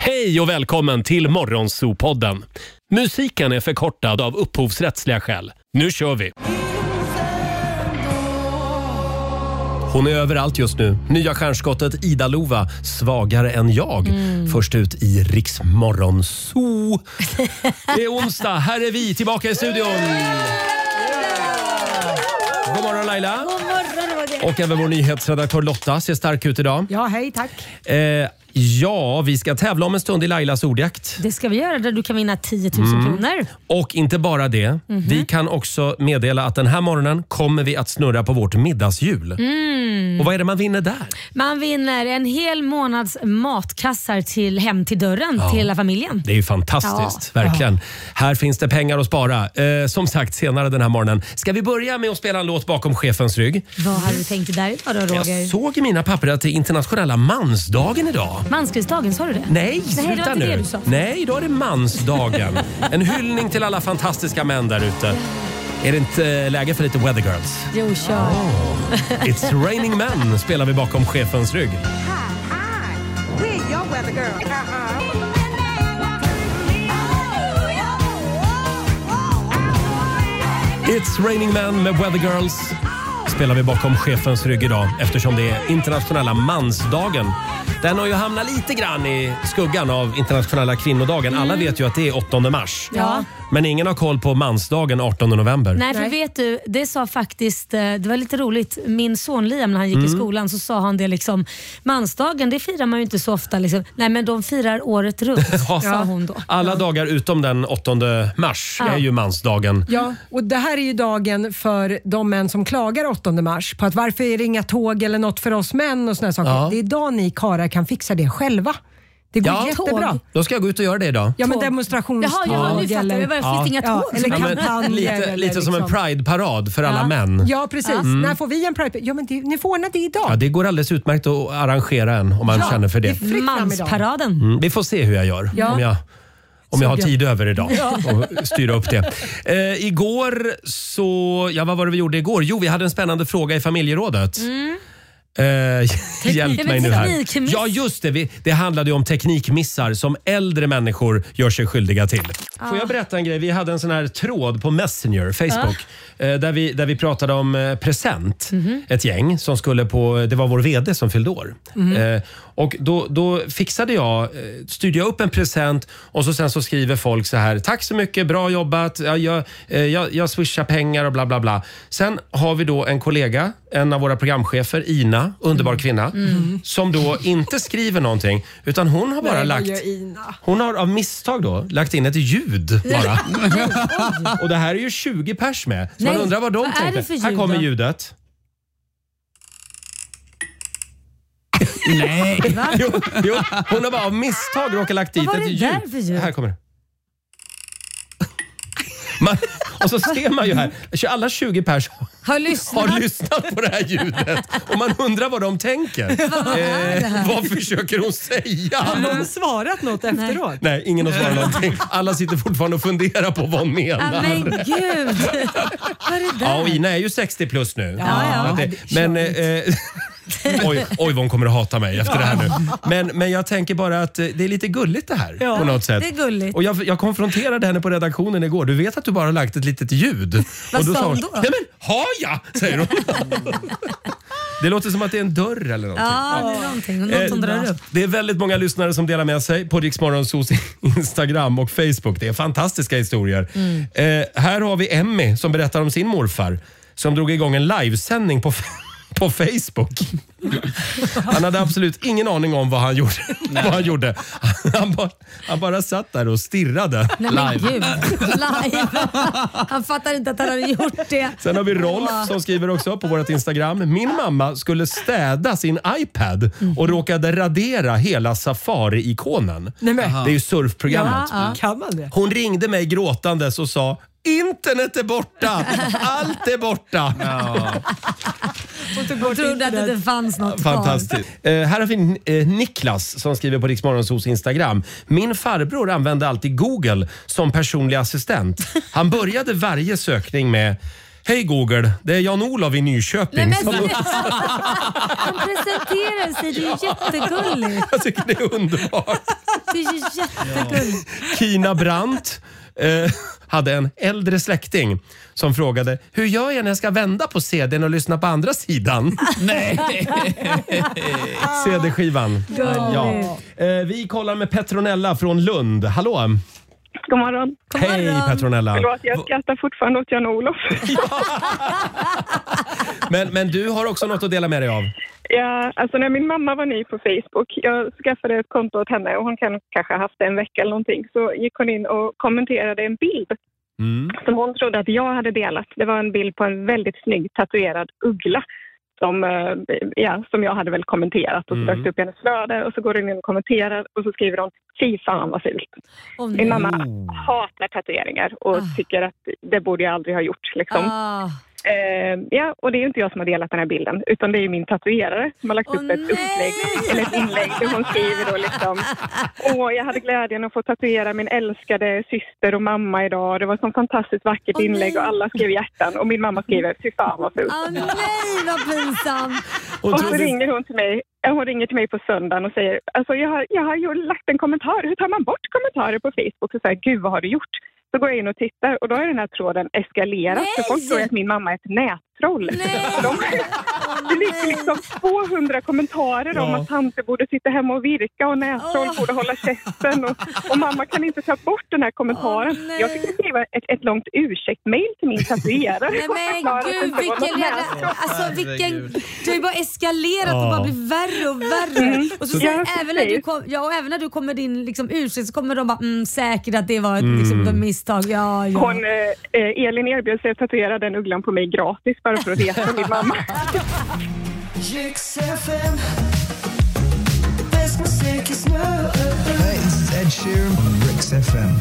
Hej och välkommen till Morgonzoo-podden. Musiken är förkortad av upphovsrättsliga skäl. Nu kör vi! Hon är överallt just nu. Nya stjärnskottet Ida Lova, Svagare än jag. Först ut i Riks Morgonzoo. Det är onsdag, här är vi tillbaka i studion. God morgon Laila. God morgon Roger. Och även vår nyhetsredaktör Lotta ser stark ut idag. Ja, hej, tack. Ja, vi ska tävla om en stund i Lailas ordjakt. Det ska vi göra, där du kan vinna 10 000 kronor. Och inte bara det. Vi kan också meddela att den här morgonen kommer vi att snurra på vårt middagshjul. Och vad är det man vinner där? Man vinner en hel månads matkassar hem till dörren till hela familjen. Det är ju fantastiskt, verkligen. Här finns det pengar att spara. Som sagt, senare den här morgonen. Ska vi börja med att spela en låt bakom chefens rygg? Vad har du tänkt där idag då, Roger? Jag såg i mina papper att det är internationella mansdagen idag. Mansgrisdagen, sa du det? Nej, det var sluta inte nu. det du sa. Nej, idag är det mansdagen. En hyllning till alla fantastiska män där ute. Är det inte läge för lite Weather Girls? Jo, kör. It's Raining Men spelar vi bakom chefens rygg. We're your weather girl. It's Raining Men med Weather Girls spelar vi bakom chefens rygg idag eftersom det är internationella mansdagen. Den har ju hamnat lite grann i skuggan av internationella kvinnodagen. Alla vet ju att det är 8 mars. Ja. Men ingen har koll på mansdagen 18 november. Nej, för vet du, det sa faktiskt, det var lite roligt, min son Liam när han gick i skolan så sa han det liksom, mansdagen det firar man ju inte så ofta liksom. Nej, men de firar året runt, sa hon då. Alla dagar utom den 8 mars är ju mansdagen. Ja, och det här är ju dagen för de män som klagar 8 mars på att varför är det inga tåg eller något för oss män och såna saker. Ja. Det är idag ni karar kan fixa det själva. Det går jättebra. Då ska jag gå ut och göra det idag. Ja, men demonstrationståg Jaha, nu fattar jag. Det finns inga tåg. eller Ja, men kampanjer. lite som en Pride-parad för alla män. Ja, precis. När får vi en Pride? Ja, men ni får ordna det idag. Ja, det går alldeles utmärkt att arrangera en om man känner för det. är fritt fram idag. Mansparaden. Vi får se hur jag gör. Ja. Om jag har tid över idag och styra upp det. Igår så... Ja, vad var det vi gjorde igår? Jo, vi hade en spännande fråga i familjerådet. Hjälp mig nu här. Teknikmiss. Ja, just det. Det handlade ju om teknikmissar som äldre människor gör sig skyldiga till. Får jag berätta en grej? Vi hade en sån här tråd på Messenger, Facebook, där vi pratade om present. Ett gäng som skulle på... Det var vår vd som fyllde år. Och då fixade styrde jag upp en present och sen så skriver folk så här: tack så mycket, bra jobbat, jag swishar pengar och bla bla bla. Sen har vi då en kollega, en av våra programchefer, Ina, underbar kvinna, som då inte skriver någonting utan hon har bara hon har av misstag då lagt in ett ljud bara. Och det här är ju 20 pers med. Så man undrar vad de Vad är det för tänkte. Här ljud kommer då? ljudet. Nej. Jo, hon har bara av misstag råkat lagt dit Vad var ett det ljud. där för ljud? Här kommer det. Och så ser man ju här, alla 20 pers Har lyssnat på det här ljudet. Och man undrar vad de tänker. Vad försöker hon säga? Har någon svarat något efteråt? Nej, ingen har svarat någonting. Alla sitter fortfarande och funderar på vad hon menar. Men gud, vad är det där? Ja, och Ina är ju 60 plus nu. Ja. Men oj, vad hon kommer att hata mig efter det här nu. Men jag tänker bara att det är lite gulligt det här på något sätt. det är gulligt. Och jag konfronterade henne på redaktionen igår. Du vet att du bara har lagt ett litet ljud. Vad och då sa hon hon då? Nej men, har jag? Säger hon. Det låter som att det är en dörr eller någonting. Ja, det är någonting. Något som drar upp. Det är väldigt många lyssnare som delar med sig på Riks Morgonzoos Instagram och Facebook. Det är fantastiska historier. Här har vi Emmy som berättar om sin morfar som drog igång en livesändning på Facebook. Han hade absolut ingen aning om vad han gjorde. Han bara satt där och stirrade. Nej, men gud. Live. Han fattar inte att han hade gjort det. Sen har vi Rolf som skriver också på vårt Instagram. Min mamma skulle städa sin iPad och råkade radera hela Safari-ikonen. Nej, men. Det är ju surfprogrammet. Kan man det? Hon ringde mig gråtandes och sa: internet är borta! Allt är borta! Hon trodde att det fanns något Fantastiskt. Här har vi Niklas som skriver på Riks Morgonzoos Instagram. Min farbror använde alltid Google som personlig assistent. Han började varje sökning med: hej Google, det är Jan-Olof i Nyköping. Nej, men han presenterar sig, det är ju jättegulligt. Jag tycker det är underbart. Det är ju jättegulligt. Kina Brandt hade en äldre släkting som frågade: hur gör jag när jag ska vända på CD:n och lyssna på andra sidan? Nej. CD-skivan. Ja. Vi kollar med Petronella från Lund. Hallå! God morgon. Hej Petronella. Förlåt, jag skrattar fortfarande åt Jan-Olof. Men du har också något att dela med dig av. Ja, alltså när min mamma var ny på Facebook, jag skaffade ett konto åt henne och hon kanske haft det en vecka eller någonting, så gick hon in och kommenterade en bild som hon trodde att jag hade delat. Det var en bild på en väldigt snygg tatuerad uggla som jag hade väl kommenterat och så dök upp i hennes flöde och så går hon in och kommenterar och så skriver hon: fy fan vad fult. Min mamma hatar tatueringar och tycker att det borde jag aldrig ha gjort liksom. Och det är ju inte jag som har delat den här bilden, utan det är ju min tatuerare som har lagt upp ett inlägg där hon skriver då liksom: jag hade glädjen att få tatuera min älskade syster och mamma idag. Det var ett sånt fantastiskt vackert inlägg och alla skrev hjärtan och min mamma skriver: fy fan vad fult. Nej, vad pinsamt. Och så ringer hon till mig. Hon ringer till mig på söndagen och säger: alltså jag har ju lagt en kommentar. Hur tar man bort kommentarer på Facebook? Och säger: gud vad har du gjort? Så går jag in och tittar och då är den här tråden eskalerat. För folk tror att min mamma är ett nättroll. Det ligger liksom 200 kommentarer om att tanter borde sitta hemma och virka och nättroll borde hålla käften. Och mamma kan inte ta bort den här kommentaren. Jag fick skriva ett långt ursäktmail till min tatuerare. Nej men gud, du har ju bara eskalerat och bara blivit värre och värre. Och så även när du kommer din liksom ursäkt så kommer de bara säkert att det var ett liksom, misstag. Ja. Elin erbjöd sig att tatuera den ugglan på mig gratis bara för att resa min mamma. Hey, this is Ed Sheeran on Rix FM.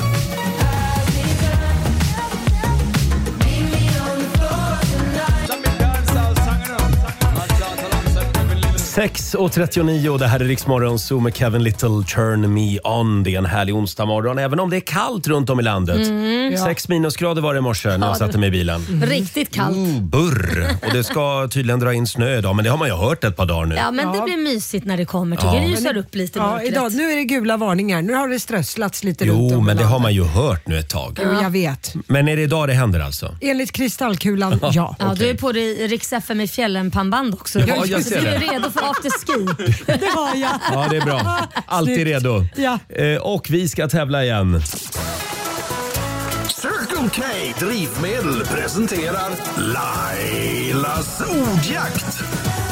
6:39, det här är Rix Morgon Zoo med Kevin Little, Turn Me On. Det är en härlig onsdag morgon, även om det är kallt runt om i landet. 6 minusgrader var det i morse när jag satte mig i bilen. Riktigt kallt. Burr. Och det ska tydligen dra in snö idag, men det har man ju hört ett par dagar nu. Ja, men det blir mysigt när det kommer. Tycker det ljusar upp lite mörkret. Idag, nu är det gula varningar. Nu har det strösslats lite runt om. Jo, men det har man ju hört nu ett tag. Jo, jag vet. Men är det idag det händer alltså? Enligt kristallkulan, ja. Ja, du är på det Rix FM i fjällen pannband också. Ja, jag ser det. Du är redo för afterski. Det har jag. Ja, det är bra. Alltid redo. Ja. Och vi ska tävla igen. Circle K Drivmedel presenterar Lailas ordjakt.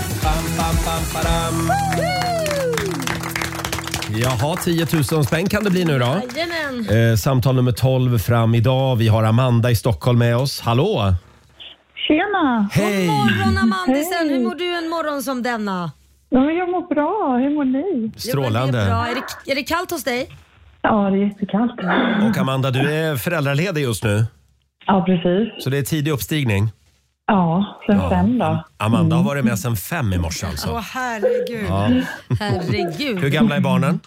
Jaha, 10 000 spänn kan det bli nu då. Jajamän. Samtal nummer 12 fram idag. Vi har Amanda i Stockholm med oss. Hallå! Tjena! Hej! God morgon Amandisen, hur mår du en morgon som denna? Ja, jag mår bra, hur mår ni? Strålande. Ja, det är bra. Är det kallt hos dig? Ja, det är jättekallt. Och Amanda, du är föräldraledig just nu. Ja, precis. Så det är tidig uppstigning. Ja, sen 5 då. Amanda har varit med sen 5 i morse alltså. Åh, herregud. Ja. Herregud. Hur gamla är barnen?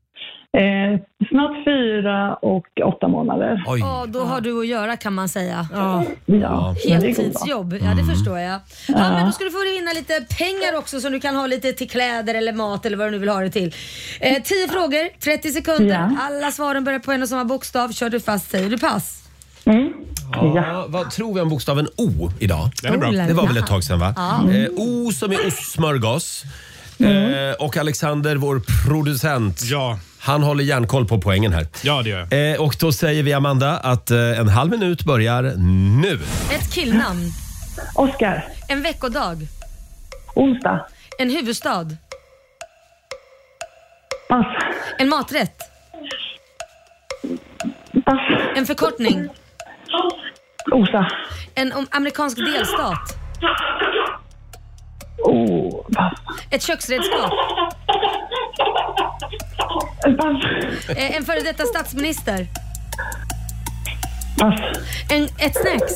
Snart 4 och 8 månader. Oj. Ja, då har du att göra kan man säga. Ja. Heltidsjobb, ja det förstår jag. Ja, men då ska du få vinna lite pengar också som du kan ha lite till kläder eller mat eller vad du nu vill ha det till. 10 frågor, 30 sekunder. Ja. Alla svaren börjar på en och samma bokstav. Kör du fast, säger du pass. Ja, vad tror vi om bokstaven O idag? Den är bra. Det var väl ett tag sedan va? O som är ostsmörgås. Och Alexander, vår producent, Ja. han håller järnkoll på poängen här. Ja, det gör jag. Och då säger vi Amanda att en halv minut börjar nu. Ett killnamn. Oskar. En veckodag. Onsdag. En huvudstad. Pass. En maträtt. Pass. En förkortning. Osa. En amerikansk delstat. Pass. Ett köksredskap. Pass. En före detta statsminister. Pass. Ett snacks.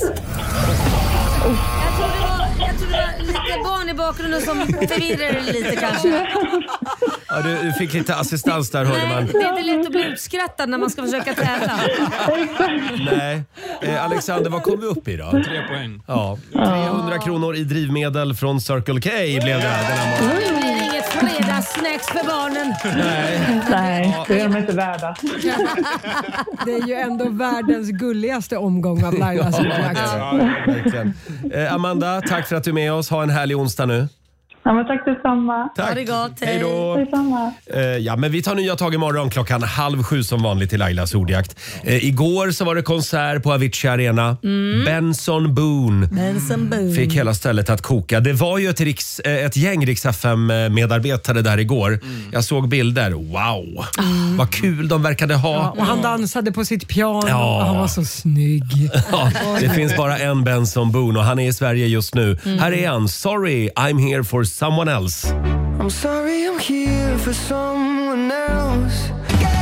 Jag tror det var lite barn i bakgrunden som förvirrade lite kanske. Ja, du fick lite assistans där, hörde man. Det är inte lätt att bli utskrattad när man ska försöka tävla. Nej. Alexander, vad kom vi upp i då? 3 poäng. Ja, 300 kronor i drivmedel från Circle K blev det den här morgonen. Det blir inget snacks för barnen. Nej, det är de inte värda. Det är ju ändå världens gulligaste omgång av Lailas ordjakt. Verkligen. Amanda, tack för att du är med oss. Ha en härlig onsdag nu. Ja, men tack detsamma. Tack. Ha det gott. Hej då. Detsamma. Ja, men vi tar nya tag imorgon 6:30 som vanligt till Lailas ordjakt. Igår så var det konsert på Avicii Arena. Benson Boone fick hela stället att koka. Det var ju ett gäng Rix FM-medarbetare där igår. Jag såg bilder. Wow, vad kul de verkade ha. Ja, och han dansade på sitt piano och han var så snygg. Ja, det finns bara en Benson Boone och han är i Sverige just nu. Här är han. Sorry, I'm here for someone else. I'm sorry I'm here for someone else.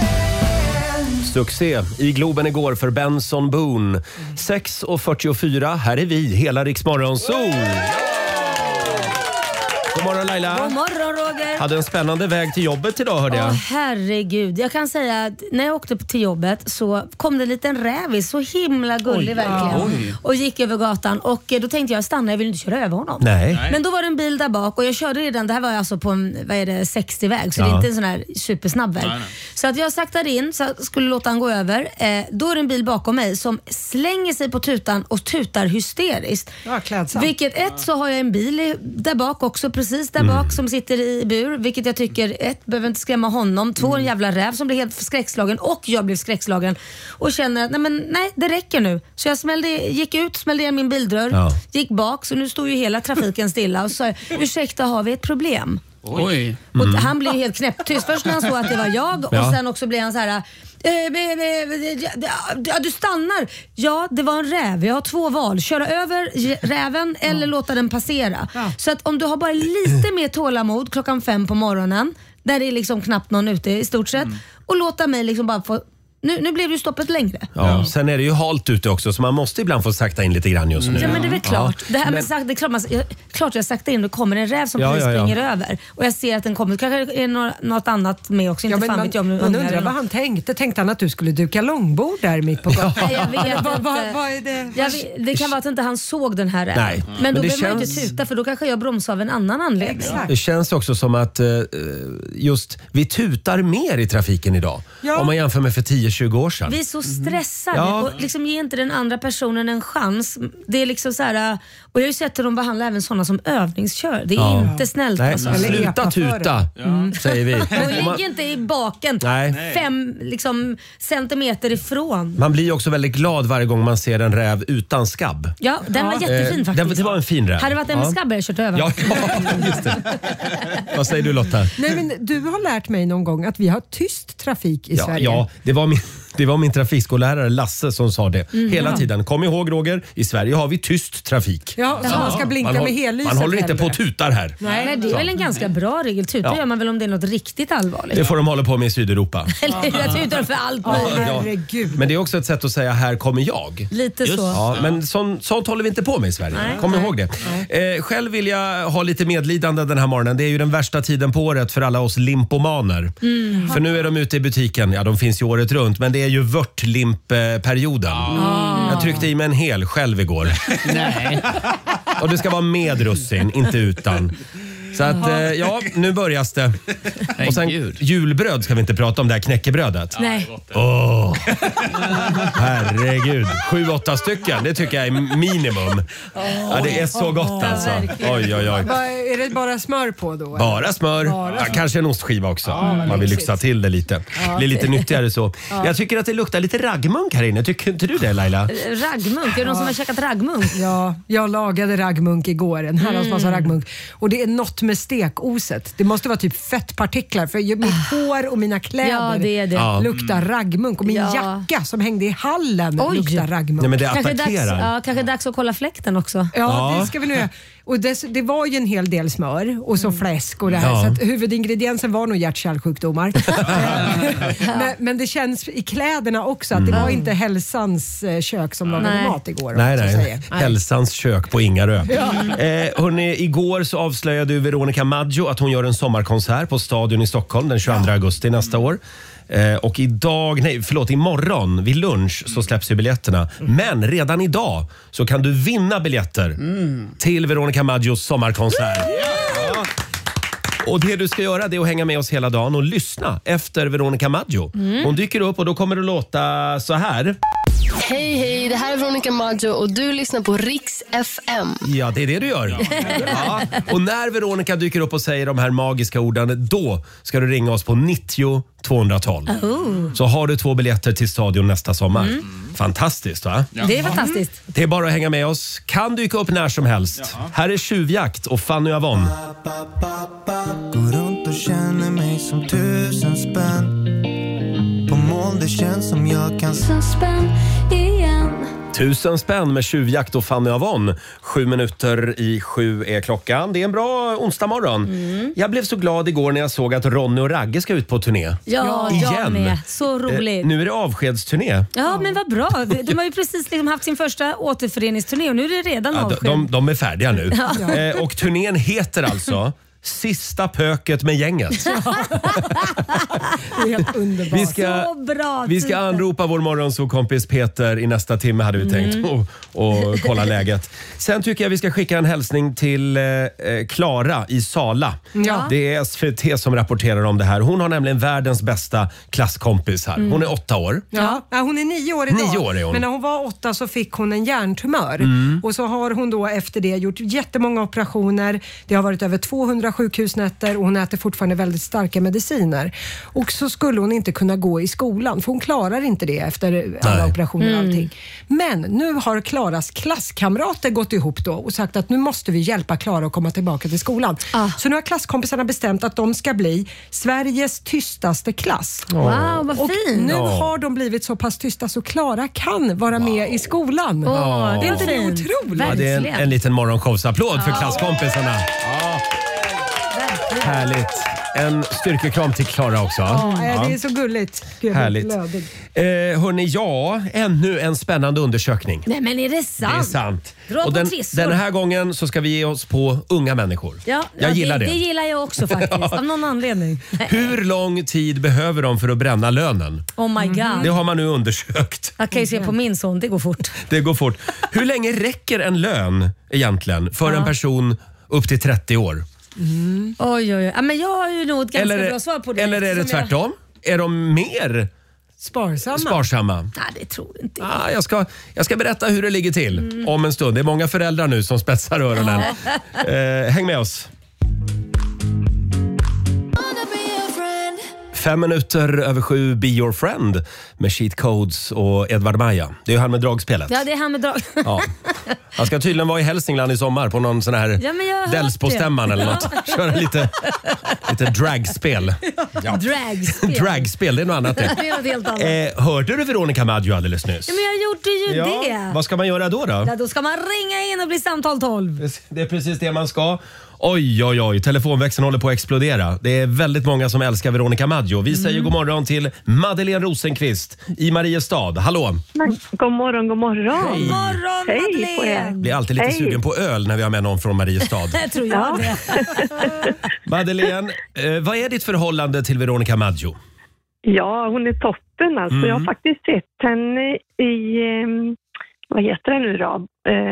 Succé i Globen igår för Benson Boone. 6:44, här är vi, hela Rix Morgon Zoo. God morgon Laila. God morgon Roger. Hade en spännande väg till jobbet idag hörde jag. Herregud, jag kan säga att när jag åkte till jobbet så kom det en liten rävis, så himla gullig verkligen. Och gick över gatan och då tänkte jag stanna, jag vill inte köra över honom. Nej. Men då var det en bil där bak och jag körde redan, det här var alltså på en 60-väg så det är inte en sån här supersnabb väg. Nej. Så att jag saktade in så jag skulle låta han gå över. Då är det en bil bakom mig som slänger sig på tutan och tutar hysteriskt. Ja, klädsamt. Vilket så har jag en bil där bak också, precis där bak som sitter i bur, vilket jag tycker behöver inte skrämma honom, en jävla räv som blir helt skräckslagen och jag blev skräckslagen och känner att nej, det räcker nu. Så jag smällde igen min bildörr, gick bak, så nu står ju hela trafiken stilla och sa, ursäkta, har vi ett problem? Oj. Och han blev helt knäpptyst först när han såg att det var jag och sen också blev han så här. Du stannar. Ja, det var en räv. Jag har 2 val. Köra över räven eller låta den passera. Så att om du har bara lite mer tålamod 5:00 på morgonen, där det är liksom knappt någon ute i stort sett, och låta mig liksom bara få... Nu blev ju stoppet längre. Ja, sen är det ju halt ute också så man måste ibland få sakta in lite grann just nu. Ja, men det är väl klart. Det här med det är klart jag sakta in, då kommer en räv som precis springer över och jag ser att den kommer. Kanske är något annat med också. Inte fan vet jag om man undrar vad han tänkte. Tänkte han att du skulle duka långbord där mitt på gatan? Nej, jag vet inte. Vad är det? Det kan vara att inte han såg den här räven. Nej. Men då behöver man inte tuta, för då kanske jag bromsar av en annan anledning. Exakt. Det känns också som att just vi tutar mer i trafiken idag. Om man jämför med för 10-20 år sedan. Vi är så stressade och liksom ger inte den andra personen en chans. Det är liksom så här, och jag har ju sett att de behandlar även sådana som övningskör. Det är inte snällt. Nej, alltså. sluta tuta, säger vi. Och ligg inte i baken 5 liksom, centimeter ifrån. Man blir ju också väldigt glad varje gång man ser en räv utan skabb. Ja, den var jättefin faktiskt. Det var en fin räv. Hade det varit en med skabb hade jag kört över. Ja, just det. Vad säger du Lotta? Nej, men du har lärt mig någon gång att vi har tyst trafik i Sverige. Ja, det var min trafikskollärare Lasse som sa det hela tiden. Kom ihåg Roger, i Sverige har vi tyst trafik. Ja, så man ska blinka med hellyset. Man håller inte på och tutar här. Nej, det är väl en ganska bra regel. Tuta gör man väl om det är något riktigt allvarligt. Det får de hålla på med i Sydeuropa. Eller jag tutar för allt möjligt. Men det är också ett sätt att säga här kommer jag. Lite så. Ja, men sånt håller vi inte på med i Sverige. Kom ihåg det. Själv vill jag ha lite medlidande den här morgonen. Det är ju den värsta tiden på året för alla oss limpomaner. För nu är de ute i butiken. Ja, de finns ju året runt, men det är ju vörtlimpperioden. Jag tryckte i mig en hel själv igår. Nej. Och det ska vara med russin, inte utan. Så att, nu börjas det. Och sen julbröd ska vi inte prata om, det här knäckebrödet. Nej. Herregud. 7-8 stycken, det tycker jag är minimum. Ja, det är så gott alltså. Oj. Är det bara smör på då? Bara smör. Ja, kanske en ostskiva också. Man vill lyxa till det lite. Blir lite nyttigare så. Jag tycker att det luktar lite raggmunk här inne. Tycker inte du det Laila? Raggmunk? Är det någon som har käkat raggmunk? Ja, jag lagade raggmunk igår. En herrans massa raggmunk. Och det är något med stekoset. Det måste vara typ fettpartiklar för mitt hår och mina kläder luktar raggmunk. Och min jacka som hängde i hallen luktar raggmunk. Nej, men det attackerar. Kanske dags att kolla fläkten också. Ja, det ska vi nu göra. Och det var ju en hel del smör och så fläsk och det här. Så att huvudingrediensen var nog hjärt-kärlsjukdomar. men det känns i kläderna också att det var inte hälsans kök som lagade mat igår. Nej. Hälsans kök på Ingarö. Hörrni, igår så avslöjade ju Veronica Maggio att hon gör en sommarkonsert på Stadion i Stockholm den 22 augusti nästa år. Och imorgon vid lunch så släpps ju biljetterna. Men redan idag så kan du vinna biljetter till Veronica Maggios sommarkonsert. Och det du ska göra, det är att hänga med oss hela dagen och lyssna efter Veronica Maggio. Hon dyker upp och då kommer det låta så här. Hej, det här är Veronica Maggio och du lyssnar på Rix FM. Ja, det är det du gör. Ja. Och när Veronica dyker upp och säger de här magiska orden, då ska du ringa oss på 90 212. Så har du 2 biljetter till stadion nästa sommar. Fantastiskt, va? Ja. Det är fantastiskt. Det är bara att hänga med oss. Kan dyka upp när som helst. Här är Tjuvjakt och Fanny Avon. Går runt och känner mig som 1000 spänn. På mål det känns som jag kan spänn igen. 1000 spänn med Tjuvjakt och Fanny Avon. 7:07 är klockan. Det är en bra onsdag morgon. Jag blev så glad igår när jag såg att Ronny och Ragge ska ut på turné. Ja, igen. Jag med. Så roligt. Nu är det avskedsturné. Ja, men vad bra. De har ju precis liksom haft sin första återföreningsturné och nu är det redan avsked. De är färdiga nu. Och turnén heter alltså Sista pöket med gänget. Det är helt underbart. Vi ska anropa vår morgonsåkompis Peter i nästa timme hade vi tänkt och kolla läget. Sen tycker jag vi ska skicka en hälsning till Klara i Sala. Ja. Det är SVT som rapporterar om det här. Hon har nämligen världens bästa klasskompis här. Hon är 8 år. Ja, hon är 9 år idag. 9 år är hon. Men när hon var 8 så fick hon en hjärntumör. Och så har hon då efter det gjort jättemånga operationer. Det har varit över 200 sjukhusnätter och hon äter fortfarande väldigt starka mediciner. Och så skulle hon inte kunna gå i skolan för hon klarar inte det efter alla operationer och allting. Men nu har Klaras klasskamrater gått ihop då och sagt att nu måste vi hjälpa Klara att komma tillbaka till skolan. Så nu har klasskompisarna bestämt att de ska bli Sveriges tystaste klass. Wow, vad och fint. nu har de blivit så pass tysta så Klara kan vara med i skolan. Det är otroligt. Ja, det är en liten morgonshowsapplåd för klasskompisarna. Härligt. En styrkekram till Klara också. Det är så gulligt. Gud, härligt. Hörrni, ännu en spännande undersökning. Nej, men är det sant? Det är sant. Dra och på trissor. den här gången så ska vi ge oss på unga människor. Jag gillar det. Det gillar jag också faktiskt, av någon anledning. Hur lång tid behöver de för att bränna lönen? Oh my God. Det har man nu undersökt. Jag kan ju se på min son, det går fort. Det går fort. Hur länge räcker en lön egentligen för en person upp till 30 år? Oj. Ja, men jag har ju nog ett ganska bra svar på det. Eller är det tvärtom? Är de mer sparsamma? Nej, det tror inte jag ska berätta hur det ligger till om en stund. Det är många föräldrar nu som spetsar öronen. Häng med oss. 7:05 Be Your Friend med Cheat Codes och Edvard Maja. Det är ju han med dragspelet. Ja, det är han med drag. Ja. Han ska tydligen vara i Hälsingland i sommar på någon sån här Delsbo-stämman eller något. Köra lite dragspel. Ja. Dragspel, det är något annat. Det är något helt annat. Hörde du Veronica Maggio alldeles nyss? Ja, men jag gjorde ju det. Vad ska man göra då? Ja, då ska man ringa in och bli samtal 12. Det är precis det man ska. Oj, telefonväxeln håller på att explodera. Det är väldigt många som älskar Veronica Maggio. Vi säger god morgon till Madeleine Rosenqvist i Mariestad. Hallå! God morgon. God morgon, Madeleine! Blir alltid lite sugen på öl när vi har med någon från Mariestad. Jag tror jag det. Madeleine, vad är ditt förhållande till Veronica Maggio? Ja, hon är toppen alltså. Jag har faktiskt sett henne i, vad heter det nu då?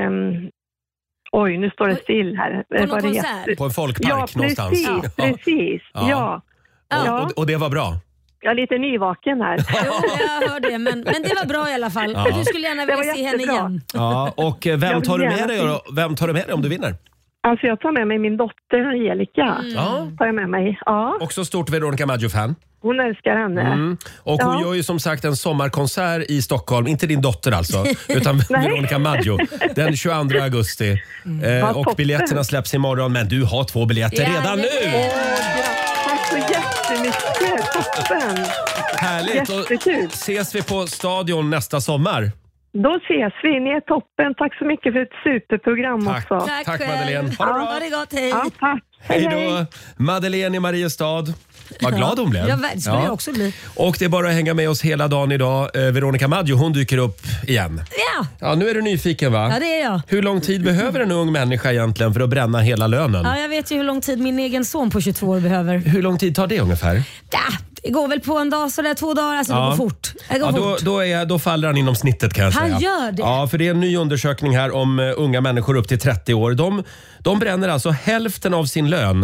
Oj, nu står det still här. På någon konsert? På en folkpark någonstans. Precis. Ja. Och det var bra? Jag är lite nyvaken här. Jo, jag hör det, men det var bra i alla fall. Ja. Du skulle gärna vilja se henne igen. Ja, och vem tar du med dig om du vinner? Alltså jag tar med mig min dotter Angelica. Tar jag med mig. Ja. Också stort Veronica Maggio-fan. Hon älskar henne. Och hon gör ju som sagt en sommarkonsert i Stockholm. Inte din dotter alltså, utan Veronica Maggio. Den 22 augusti. Och biljetterna släpps imorgon. Men du har 2 biljetter redan nu! Tack så jättemycket. Toppen. Härligt. Jättekul. Och ses vi på stadion nästa sommar? Då ses vi. Ni är toppen. Tack så mycket för ett superprogram också. Tack Madeleine. Ha det bra. Ha det gott. Hej. Ja, tack. Hej då. Madeleine i Mariestad. Vad glad hon blev. Ja, det skulle jag också bli. Och det är bara att hänga med oss hela dagen idag. Veronica Maggio, hon dyker upp igen. Ja, nu är du nyfiken va? Ja, det är jag. Hur lång tid behöver en ung människa egentligen för att bränna hela lönen? Ja, jag vet ju hur lång tid min egen son på 22 år behöver. Hur lång tid tar det ungefär? Ja, det går väl på en dag sådär 2 dagar. Alltså det går fort. Då faller han inom snittet kan jag säga. Han gör det. Ja, för det är en ny undersökning här om unga människor upp till 30 år. De bränner alltså hälften av sin lön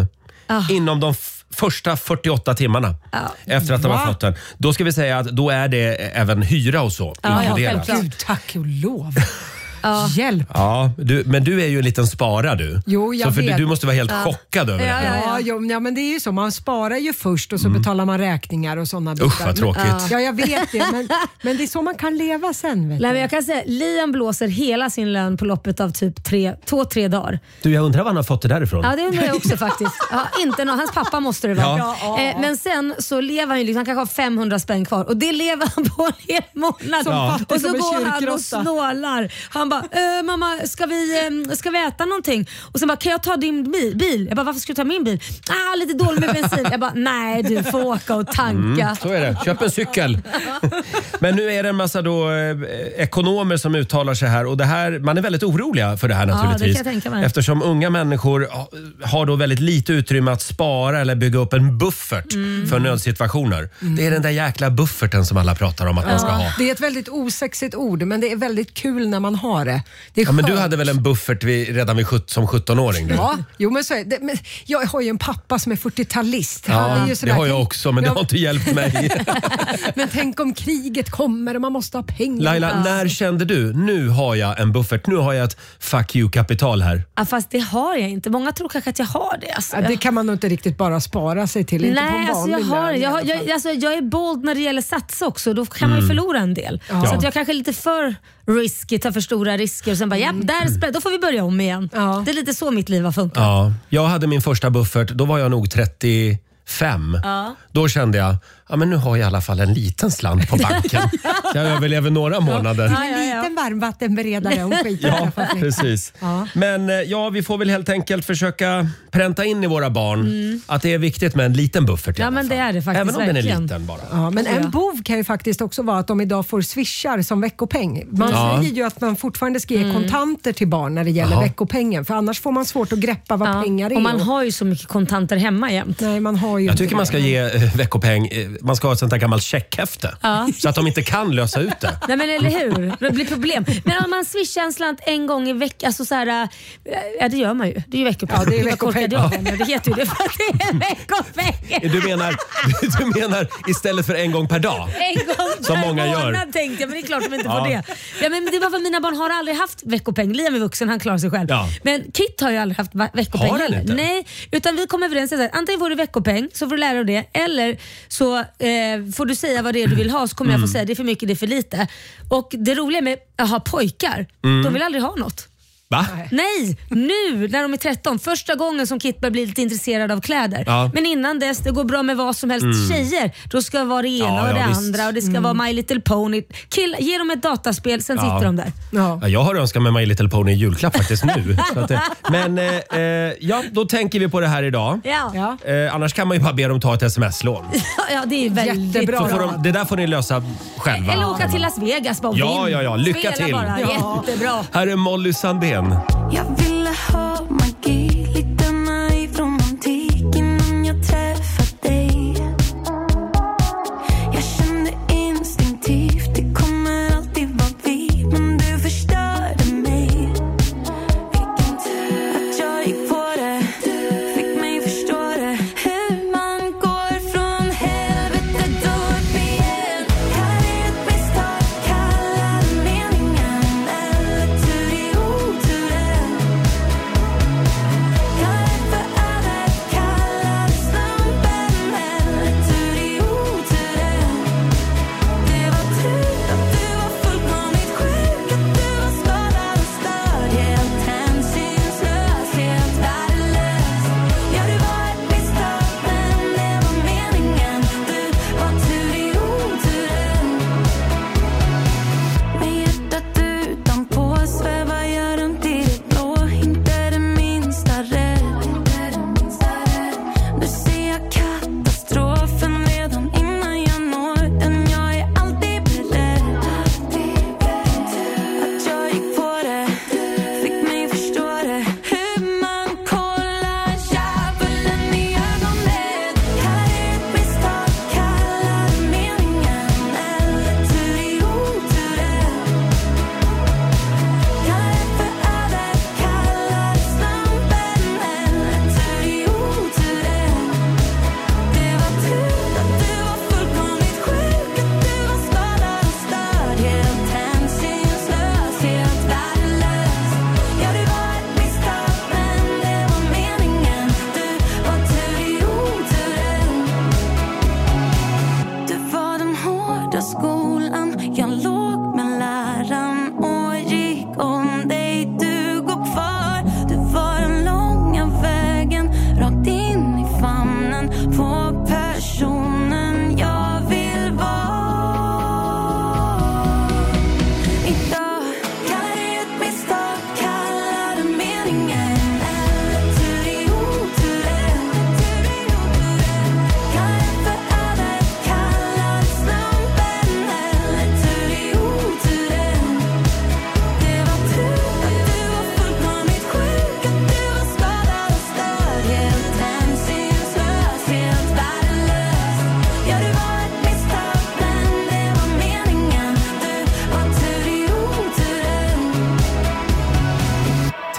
inom de första 48 timmarna efter att de har fått den. Då ska vi säga att då är det även hyra och så inkluderat. Gud, tack och lov. Hjälp. Ja, men du är ju en liten spara du. Jo, jag vet. Du måste vara helt chockad över det. Ja, men det är ju så. Man sparar ju först och så betalar man räkningar och sådana bitar. Usch vad tråkigt. Ja, jag vet det. Men det är så man kan leva sen. Vet Nej, men jag kan säga, Liam blåser hela sin lön på loppet av typ 2-3 dagar. Du, jag undrar var han har fått det därifrån. Ja, det undrar jag också faktiskt. Inte hans pappa måste det vara. Men sen så lever han ju liksom, han kanske har 500 spänn kvar och det lever han på en hel månad. Och så går han och snålar. Han bara, mamma, ska vi äta någonting? Och sen bara, kan jag ta din bil? Jag bara, varför ska du ta min bil? Lite dålig med bensin. Jag bara, nej, du får åka och tanka. Så är det, köp en cykel. Men nu är det en massa ekonomer som uttalar sig här och det här, man är väldigt oroliga för det här naturligtvis. Det kan jag tänka mig. Eftersom unga människor har då väldigt lite utrymme att spara eller bygga upp en buffert för nödsituationer. Det är den där jäkla bufferten som alla pratar om att man ska ha. Det är ett väldigt osexigt ord, men det är väldigt kul när man har det. Men du hade väl en buffert redan som 17-åring? Du? Ja, men så är det. Men jag har ju en pappa som är 40-talist. Det har jag också, men det har inte hjälpt mig. Men tänk om kriget kommer och man måste ha pengar. Laila, när kände du, nu har jag en buffert, nu har jag ett fuck you-kapital här? Ja, fast det har jag inte. Många tror kanske att jag har det. Alltså. Det kan man nog inte riktigt bara spara sig till. Inte Nej, på alltså jag är bold när det gäller sats också. Då kan man ju förlora en del. Så att jag kanske är lite för risky, tar för stora risker och sen bara, då får vi börja om igen. Det är lite så mitt liv har funkat. Ja, jag hade min första buffert, då var jag nog 35. Då kände jag, men nu har jag i alla fall en liten slant på banken. Jag överlever några månader. En liten varmvattenberedare och skit. Ja, precis. Men vi får väl helt enkelt försöka pränta in i våra barn att det är viktigt med en liten buffert i alla fall. Men det är det faktiskt. Även om verkligen. den är liten bara. Ja, men en bov kan ju faktiskt också vara att de idag får swishar som veckopeng. Man säger ju att man fortfarande ska ge kontanter till barn när det gäller veckopengen. För annars får man svårt att greppa vad pengar är. Och man har ju så mycket kontanter hemma jämt. Nej, man har ju jag tycker man ska ge veckopeng. Man ska ha ett sånt där gammalt checkhäfte. Så att de inte kan lösa ut det. Nej, men eller hur? Det blir problem. Men om man swishar en slant en gång i veckan, alltså så här, det gör man ju. Det är ju veckopeng. Ja, det är veckopeng. Det heter ju det för att det är veckopeng. Du menar istället för en gång per dag? En gång som per många månad gör. Tänkte jag, men det är klart de inte får det. Ja, men det var för mina barn har aldrig haft veckopeng. Liam är vuxen, han klarar sig själv. Men Kit har ju aldrig haft veckopeng. Har han inte? Nej, utan vi kom överens att antingen får du veckopeng så får du lära dig det, eller så får du säga vad det är du vill ha, så kommer jag få säga det är för mycket, det är för lite. Och det roliga med att ha pojkar, de vill aldrig ha något. Va? Nej, nu när de är 13, första gången som Kit börjar bli lite intresserad av kläder. Men innan dess, det går bra med vad som helst. Tjejer, då ska vara det ena och det andra och det ska vara My Little Pony. Ge dem ett dataspel, sen sitter de där. Jag har önskat med My Little Pony i julklapp faktiskt nu. Så att, men då tänker vi på det här idag. Annars kan man ju bara be dem ta ett sms-lån. Ja, det är väldigt jättebra. Det där får ni lösa själva. Eller åka till Las Vegas bara. Ja, lycka till. Bara. Jättebra. Här är Molly Sandén. Jag ville ha magi, lite naiv romantik innan jag träffade dig. Jag kände instinktivt, det kommer alltid vara vi, men du förstörde mig. Vilken tur att jag gick på det, fick mig förstå det. Hur man går från helvetet upp igen. Här är ett misstag, kalla det meningen, eller tur i oturen.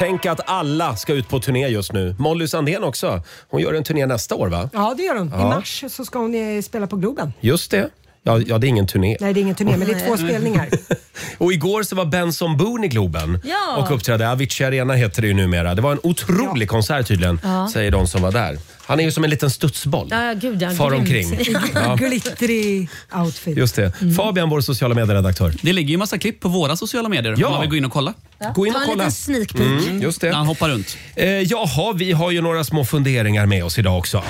Tänk att alla ska ut på turné just nu. Molly Sandén också. Hon gör en turné nästa år, va? Ja, det gör hon. I mars så ska hon spela på Globen. Just det. Ja, det är ingen turné. Nej, det är ingen turné, men det är 2 spelningar. Och igår så var Benson Boone i Globen och uppträdde. Avicii Arena heter det ju numera. Det var en otrolig konsert tydligen, säger de som var där. Han är ju som en liten studsboll. Ja, gud, far omkring. Glittrig outfit. Just det. Fabian, vår sociala medieredaktör. Det ligger ju massa klipp på våra sociala medier. Ja. Om man vill gå in och kolla. Gå in och Ta en kolla. liten sneak peek. Just det. Han hoppar runt. Jaha, vi har ju några små funderingar med oss idag också.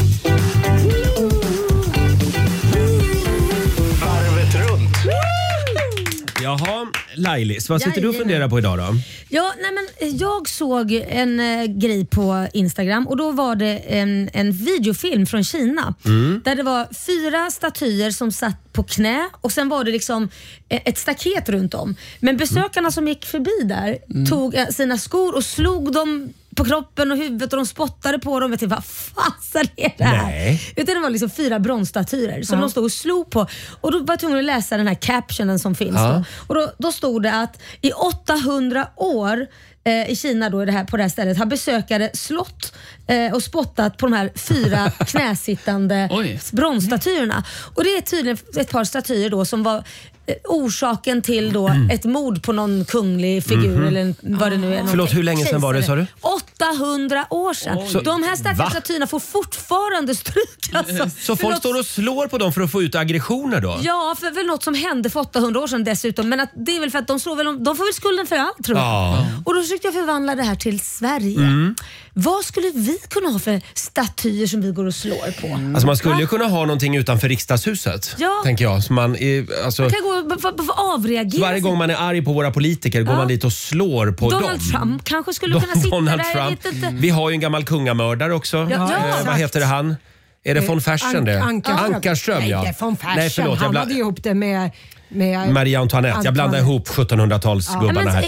Jaha, Lailis, vad sitter du och funderar på idag då? Ja, nej men jag såg en grej på Instagram och då var det en videofilm från Kina där det var 4 statyer som satt på knä och sen var det liksom ett staket runt om. Men besökarna som gick förbi där tog sina skor och slog dem på kroppen och huvudet och de spottade på dem. Jag tänkte, vad fasen är det här? Nej. Utan det var liksom 4 bronsstatyer som de stod och slog på. Och då var jag tvungen att läsa den här captionen som finns. Och då stod det att i 800 år i Kina då, på det här stället har besökare slått och spottat på de här 4 knäsittande bronsstatyerna. Och det är tydligen ett par statyer då som var orsaken till då ett mord på någon kunglig figur eller vad det nu är. Förlåt, hur länge sedan var det, sa du? 800 år sedan. De här stackars statyerna får fortfarande stryk. Alltså. Så folk står och slår på dem för att få ut aggressioner då? Ja, för väl något som hände för 800 år sedan dessutom. Men att det är väl för att de får väl skulden för allt, tror jag. Ja. Och då försökte jag förvandla det här till Sverige. Vad skulle vi kunna ha för statyer som vi går och slår på? Alltså man skulle ju kunna ha någonting utanför riksdagshuset, tänker jag. Så man kan gå avreagera. Varje gång man är arg på våra politiker går man dit och slår på Donald dem. Trump kanske skulle kunna sitta Donald där. Trump. Vi har ju en gammal kungamördare också. Vad heter det han? Är det von Fersen det? Ankarström, Nej, ja. det är von Fersen. Nej, förlåt, han hade ihop det med Marie Antoinette. Jag blandar ihop 1700-talsgubbarna här.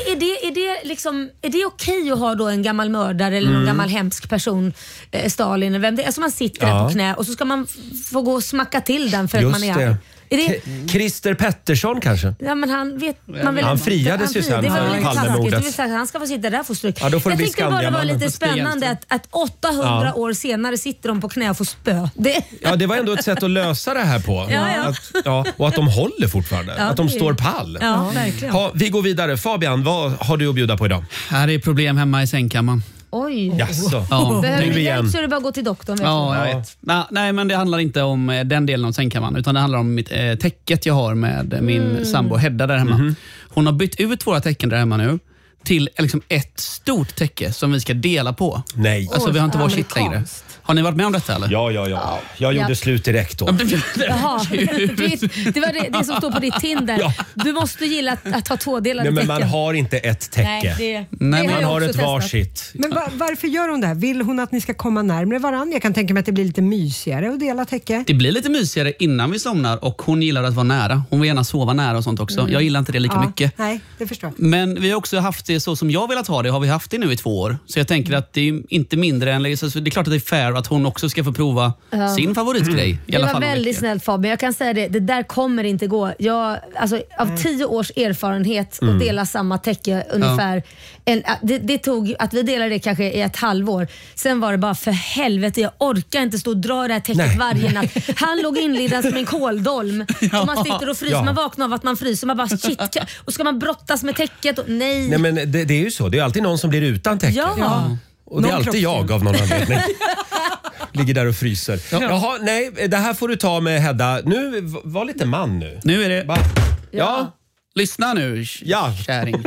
Är det okej att ha då en gammal mördare eller någon gammal hemsk person, Stalin eller vem det är, alltså man sitter där på knä och så ska man få gå och smacka till den för att man är arg. Christer Pettersson kanske? Ja, men han friades ju sen för Palmemordet. Han ska få sitta där och få stryk. Ja, då får jag det tyckte bara det var lite spännande att 800 år senare sitter de på knä och får spö. Ja, det var ändå ett sätt att lösa det här på. Och att de håller fortfarande. Att de står pall. Ja, verkligen. Vi går vidare. Fabian, vad har du att bjuda på idag? Här är problem hemma i sängkammaren. Oj. Jaså. Behöver du hjälp så är det bara att gå till doktorn. Ja, jag vet. Nej, men det handlar inte om den delen av sängkammaren utan det handlar om täcket jag har med min sambo Hedda där hemma. Hon har bytt ut våra täcken där hemma nu till liksom ett stort täcke som vi ska dela på. Nej. Alltså vi har inte varsitt längre. Har ni varit med om detta eller? Ja. Jag gjorde slut direkt då. Jaha, det var det som står på ditt Tinder. Du måste gilla att ha 2-delade täcken. Men man har inte ett täcke. Nej, man har ett varsitt. Men varför gör hon det här? Vill hon att ni ska komma närmare varandra? Jag kan tänka mig att det blir lite mysigare att dela täcke. Det blir lite mysigare innan vi somnar och hon gillar att vara nära. Hon vill gärna sova nära och sånt också. Jag gillar inte det lika mycket. Nej, det förstår jag. Men vi har också haft det så som jag velat ha det. Har vi haft det nu i 2 år. Så jag tänker att det är inte mindre än... Så det är klart att det är fair att hon också ska få prova sin favoritgrej. Det var väldigt snällt Fabian. Jag kan säga det där kommer inte gå. Av 10 års erfarenhet att dela samma täcke ungefär. Det tog att vi delade det kanske i ett halvår. Sen var det bara för helvete. Jag orkar inte stå och dra det här täcket varje natt. Han låg inlindad som en kåldolm. Och man sitter och fryser. Man vaknar av att man fryser. Man bara shit. Och ska man brottas med täcket? Nej, men det är ju så. Det är alltid någon som blir utan täcke. Ja. Och det är alltid jag av någon anledning. Ligger där och fryser. Jaha, nej, det här får du ta med Hedda. Nu, var lite man nu. Nu är det... Ja. Lyssna nu, kärring.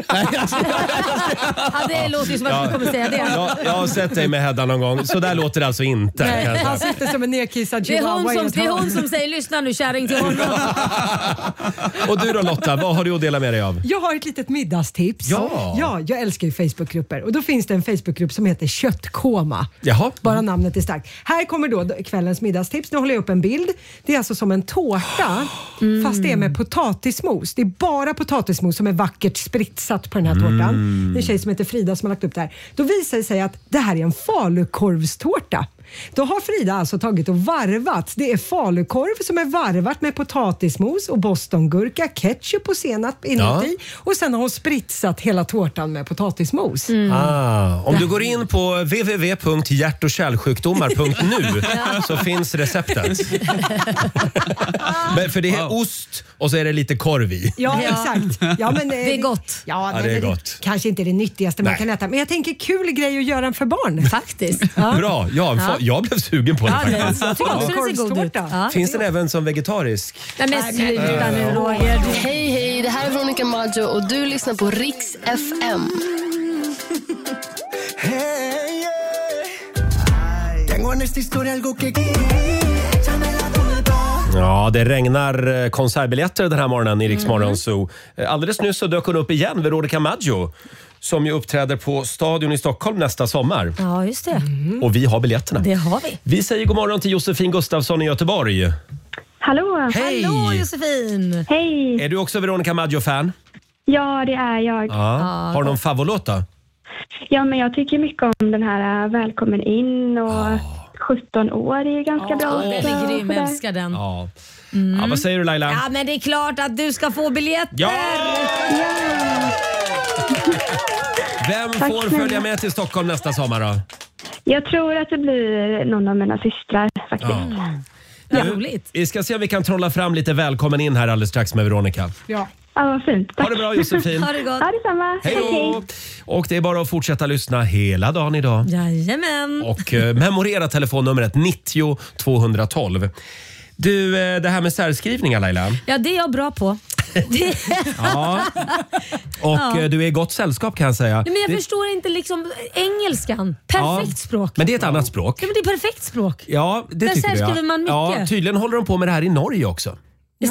Det låter ju som att du kommer säga det. Jag har sett dig med Hedda någon gång. Så där låter det alltså inte. Nej, han sitter som en nedkissad chihuahua. Det är hon som säger lyssna nu, kärring till honom. Och du då Lotta, vad har du att dela med dig av? Jag har ett litet middagstips. Ja, jag älskar ju Facebookgrupper. Och då finns det en Facebookgrupp som heter Köttkoma. Jaha. Bara namnet är starkt. Här kommer då kvällens middagstips. Nu håller jag upp en bild. Det är alltså som en tårta fast det är med potatismos. Det är bara potatismos som är vackert spritsat på den här tårtan. Det är en tjej som heter Frida som har lagt upp det här. Då visar det sig att det här är en falukorvstårta. Då har Frida alltså tagit och varvat. Det är falukorv som är varvat med potatismos och bostongurka, ketchup och senap inuti. Och sen har hon spritsat hela tårtan med potatismos. Om du går in på www.hjärt-och-kärlsjukdomar.nu så finns receptet. Men för det är ost och så är det lite korv i. Ja, exakt. Ja, men, det är gott. Ja, det är gott. Kanske inte det nyttigaste man kan äta. Men jag tänker kul grej att göra en för barn. Faktiskt. Bra, jag blev sugen på det faktiskt. Jag tycker också det ser god ut. Finns den även som vegetarisk? Nej, men sluta nu, Roger. Hej, det här är Veronica Maggio och du lyssnar på Riks FM. Ja, det regnar konsertbiljetter den här morgonen i Rix Morgon Zoo. Alldeles nyss så dök hon upp igen, Veronica Maggio, som ju uppträder på Stadion i Stockholm nästa sommar. Ja, just det. Och vi har biljetterna. Det har vi. Vi säger god morgon till Josefin Gustafsson i Göteborg. Hallå! Hej! Hallå Josefin! Hej! Är du också Veronica Maggio-fan? Ja, det är jag. Ja. Har du någon favoritlåt då? Ja, men jag tycker mycket om den här Välkommen in och 17 år är ju ganska bra. Den är grym, jag älskar den. Ja. Ja, vad säger du Laila? Ja, men det är klart att du ska få biljetter. Ja! Vem får följa med till Stockholm nästa sommar då? Jag tror att det blir någon av mina systrar faktiskt. Ja, roligt. Vi ska se om vi kan trolla fram lite välkommen in här alldeles strax med Veronica. Ja. Ja, vad fint. Tack. Ha det bra Josefin. Ha det gott. Ja, detsamma. Hej då! Och det är bara att fortsätta lyssna hela dagen idag. Jajamän. Och memorera telefonnumret 90 212. Du, det här med särskrivningar Laila. Ja, det är jag bra på. Ja. Och du är i gott sällskap kan jag säga. Nej, men jag förstår inte liksom engelskan. Perfekt språk. Men det är ett annat språk. Ja, men det är perfekt språk. Ja, det Där tycker du. särskriver man mycket. Ja, tydligen håller de på med det här i Norge också.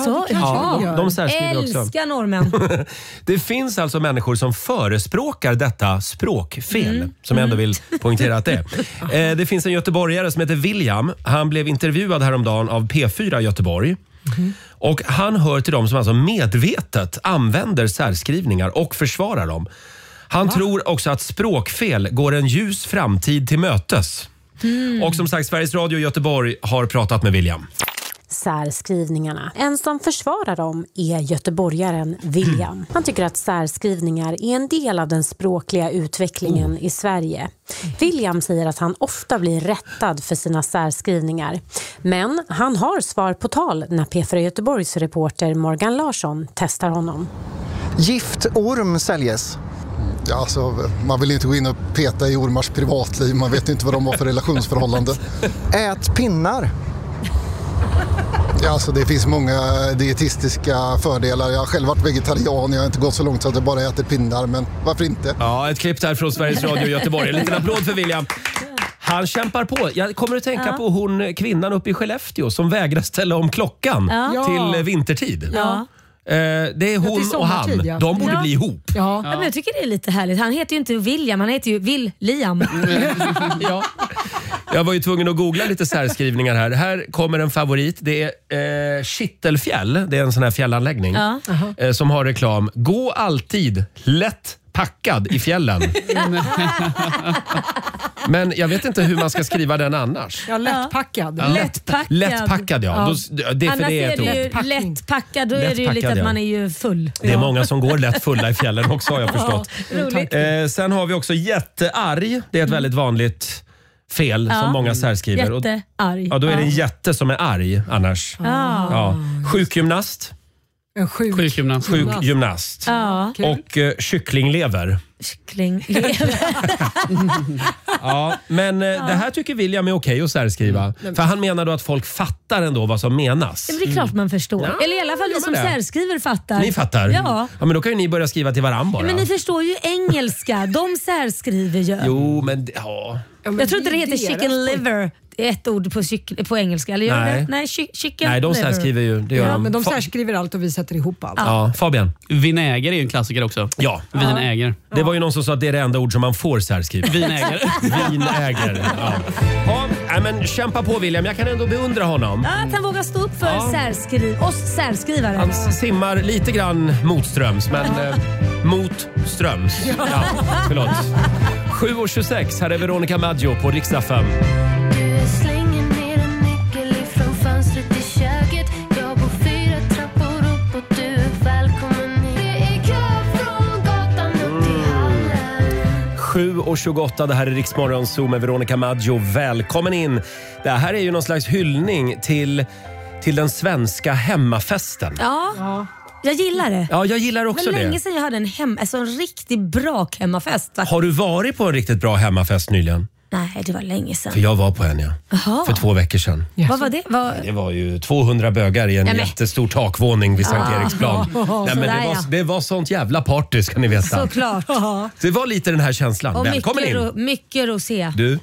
De särskriver också. Älskar norrmän. Det finns alltså människor som förespråkar detta språkfel, som jag ändå vill poängtera att det är. Det finns en göteborgare som heter William. Han blev intervjuad häromdagen av P4 Göteborg. Och han hör till dem som alltså medvetet använder särskrivningar och försvarar dem. Han tror också att språkfel går en ljus framtid till mötes. Och som sagt, Sveriges Radio Göteborg har pratat med William. Särskrivningarna. En som försvarar dem är göteborgaren William. Han tycker att särskrivningar är en del av den språkliga utvecklingen i Sverige. William säger att han ofta blir rättad för sina särskrivningar. Men han har svar på tal när P4 Göteborgs reporter Morgan Larsson testar honom. Giftorm säljes. Ja, alltså, man vill inte gå in och peta i ormars privatliv. Man vet inte vad de har för relationsförhållande. Ät pinnar. Ja, alltså, det finns många dietistiska fördelar. Jag har själv varit vegetarian. Jag har inte gått så långt så att jag bara äter pinnar. Men varför inte? Ja, ett klipp där från Sveriges Radio Göteborg. En liten applåd för William. Han kämpar på. Jag kommer att tänka på hon kvinnan uppe i Skellefteå som vägrar ställa om klockan till vintertid. Ja. Det är hon och han. De borde bli ihop. Ja. Men jag tycker det är lite härligt. Han heter ju inte William, han heter ju William. Ja. Jag var ju tvungen att googla lite särskrivningar här. Här kommer en favorit. Det är Kittelfjäll. Det är en sån här fjällanläggning som har reklam. Gå alltid lätt packad i fjällen. Men jag vet inte hur man ska skriva den annars. Ja, lättpackad. Ja. Lättpackad, ja. Annars är det ju lättpackad, då är det ju lite att man är ju full. Det är många som går lätt fulla i fjällen också, har jag förstått. Roligt. Sen har vi också jättearg. Det är ett väldigt vanligt fel som många särskriver. Jättearg. Ja, då är det en jätte som är arg annars. Ja. Sjukgymnast. Sjukgymnast. Ja. Och kycklinglever. Ja, men det här tycker William är okej att särskriva. För han menar då att folk fattar ändå vad som menas. Det är klart man förstår. Eller i alla fall vi som särskriver fattar. Ni fattar? Ja. Men då kan ju ni börja skriva till varandra bara. Men ni förstår ju engelska. De särskriver ju. Jo, men jag tror inte det heter chicken liver. Ett ord på engelska. Eller gör det? Nej, chicken Nej, de liver. särskriver ju. Det gör de. Men de särskriver allt och vi sätter ihop allt. Ja, Fabian. Vinäger är ju en klassiker också. Ja. Vinäger. Det var ju någon som sa att det är det enda ord som man får särskriva. Vinäger. Vinäger. Ja, men kämpa på William. Jag kan ändå beundra honom. Ja, att han vågar stå upp för oss särskrivare. Han simmar lite grann motströms, men motströms. Förlåt. 7:26, här är Veronica Maggio på Rix FM. 7:28, det här är Rix Morgon Zoo med Veronica Maggio. Välkommen in. Det här är ju någon slags hyllning till den svenska hemmafesten. Ja. Jag gillar det. Ja, jag gillar också det. Men länge sedan jag hade en riktigt bra hemmafest. Har du varit på en riktigt bra hemmafest nyligen? Nej, det var länge sedan. För jag var på en, för 2 veckor sedan. Vad var det? Det var ju 200 bögar i en jättestor takvåning vid Sankt Eriksplan. Nej, men det var sånt jävla party, ska ni veta. Såklart. Det var lite den här känslan. Och välkommen in. Mycket rosé. Du,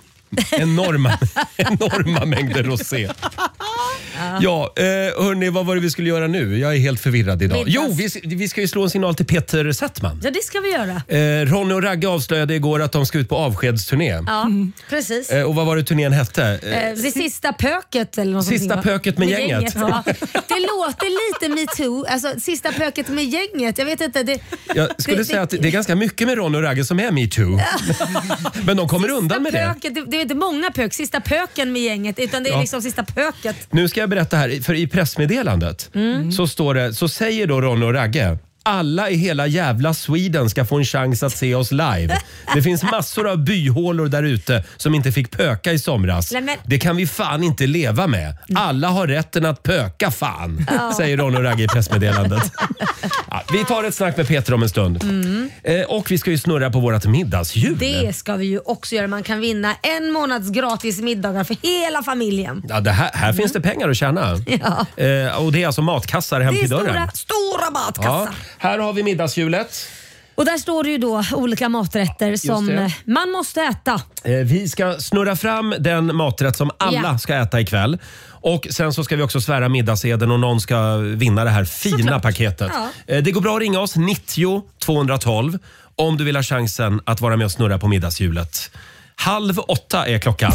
enorma mängder rosé. Ja, hörni, vad var det vi skulle göra nu? Jag är helt förvirrad idag. Jo, vi ska ju slå en signal till Peter Settman. Ja, det ska vi göra. Ronny och Ragge avslöjade igår att de ska ut på avskedsturné. Ja, precis. Och vad var det turnén hette? Det sista pöket eller något Sista pöket med gänget. Ja. Det låter lite MeToo. Alltså, sista pöket med gänget. Jag vet inte. Jag skulle säga att det är ganska mycket med Ronny och Ragge som är MeToo. Men de kommer undan med det. Det är inte många pök. Sista pöken med gänget, utan det är liksom sista pöket. Nu ska jag berätta här, för i pressmeddelandet så säger då Ronny och Ragge: alla i hela jävla Sweden ska få en chans att se oss live. Det finns massor av byhålor där ute som inte fick pöka i somras. Det kan vi fan inte leva med. Alla har rätten att pöka, fan, säger Ron och Ragge i pressmeddelandet. Ja, vi tar ett snack med Peter om en stund. Och vi ska ju snurra på vårt middagshjul. Det ska vi ju också göra. Man kan vinna 1 månads gratis middagar för hela familjen. Ja, här finns det pengar att tjäna. Ja. Och det är alltså matkassar hem till dörren. Det är stora matkassar. Ja. Här har vi middagshjulet. Och där står det ju då olika maträtter som man måste äta. Vi ska snurra fram den maträtt som alla ska äta ikväll. Och sen så ska vi också svära middagseden och någon ska vinna det här fina paketet. Ja. Det går bra att ringa oss 90 212 om du vill ha chansen att vara med och snurra på middagshjulet. 7:30 är klockan.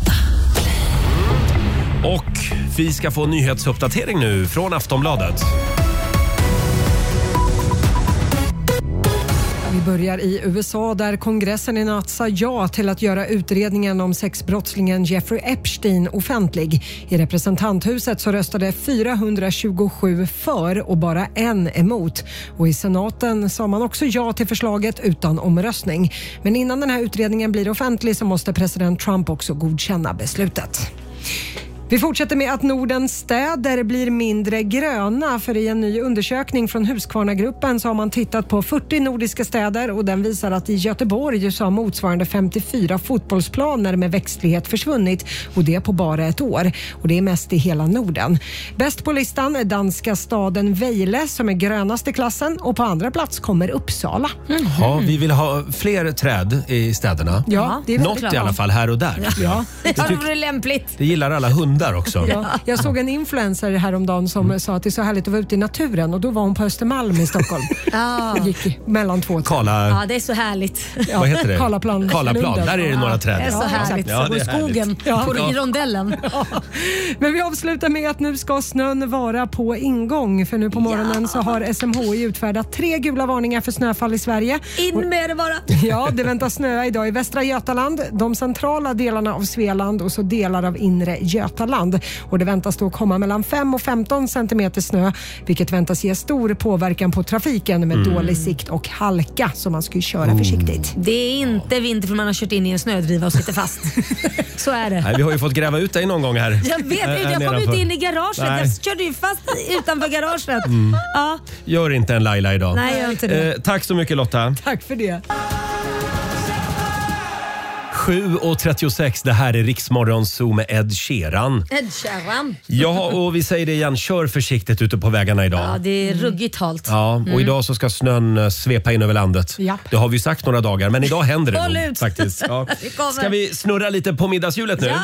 Och vi ska få en nyhetsuppdatering nu från Aftonbladet. Vi börjar i USA där kongressen i natt sa ja till att göra utredningen om sexbrottslingen Jeffrey Epstein offentlig. I representanthuset så röstade 427 för och bara 1 emot. Och i senaten sa man också ja till förslaget utan omröstning. Men innan den här utredningen blir offentlig så måste president Trump också godkänna beslutet. Vi fortsätter med att Nordens städer blir mindre gröna, för i en ny undersökning från Husqvarna-gruppen så har man tittat på 40 nordiska städer och den visar att i Göteborg så har motsvarande 54 fotbollsplaner med växtlighet försvunnit, och det på bara ett år. Och det är mest i hela Norden. Bäst på listan är danska staden Vejle som är grönast i klassen, och på andra plats kommer Uppsala. Ja, vi vill ha fler träd i städerna. Ja, det är något i alla fall här och där. Ja. Det vore lämpligt. Det gillar alla hundar också. Ja, jag såg en influencer häromdagen som sa att det är så härligt att vara ute i naturen, och då var hon på Östermalm i Stockholm. Gick mellan 2 träd. Ja, det är så härligt. Vad heter det? Karlaplan. Där är det några träd. Det är så härligt. Ja, det är skogen på rondellen. Ja. Men vi avslutar med att nu ska snön vara på ingång, för nu på morgonen så har SMHI utfärdat 3 gula varningar för snöfall i Sverige. In med det bara! Ja, det väntas snöa idag i Västra Götaland, de centrala delarna av Svealand och så delar av inre Götaland. Och det väntas då komma mellan 5 och 15 centimeter snö, vilket väntas ge stor påverkan på trafiken med dålig sikt och halka, så man ska ju köra försiktigt. Det är inte vinter för man har kört in i en snödriva och sitter fast. Så är det. Nej, vi har ju fått gräva ut dig någon gång här. Jag vet, jag kom ut in i garaget. Nej. Jag körde ju fast utanför garaget. Ja. Gör inte en Laila idag. Nej, gör inte det. Tack så mycket, Lotta. Tack för det. 7:36, det här är Rix Morgon Zoo med Ed Sheeran. Ed Sheeran. Ja, och vi säger det igen, kör försiktigt ute på vägarna idag. Ja, det är ruggigt halt. Ja, och idag så ska snön svepa in över landet. Japp. Det har vi sagt några dagar, men idag händer det Håll nog, ut. faktiskt. Ja. Ska vi snurra lite på middagshjulet nu? Ja!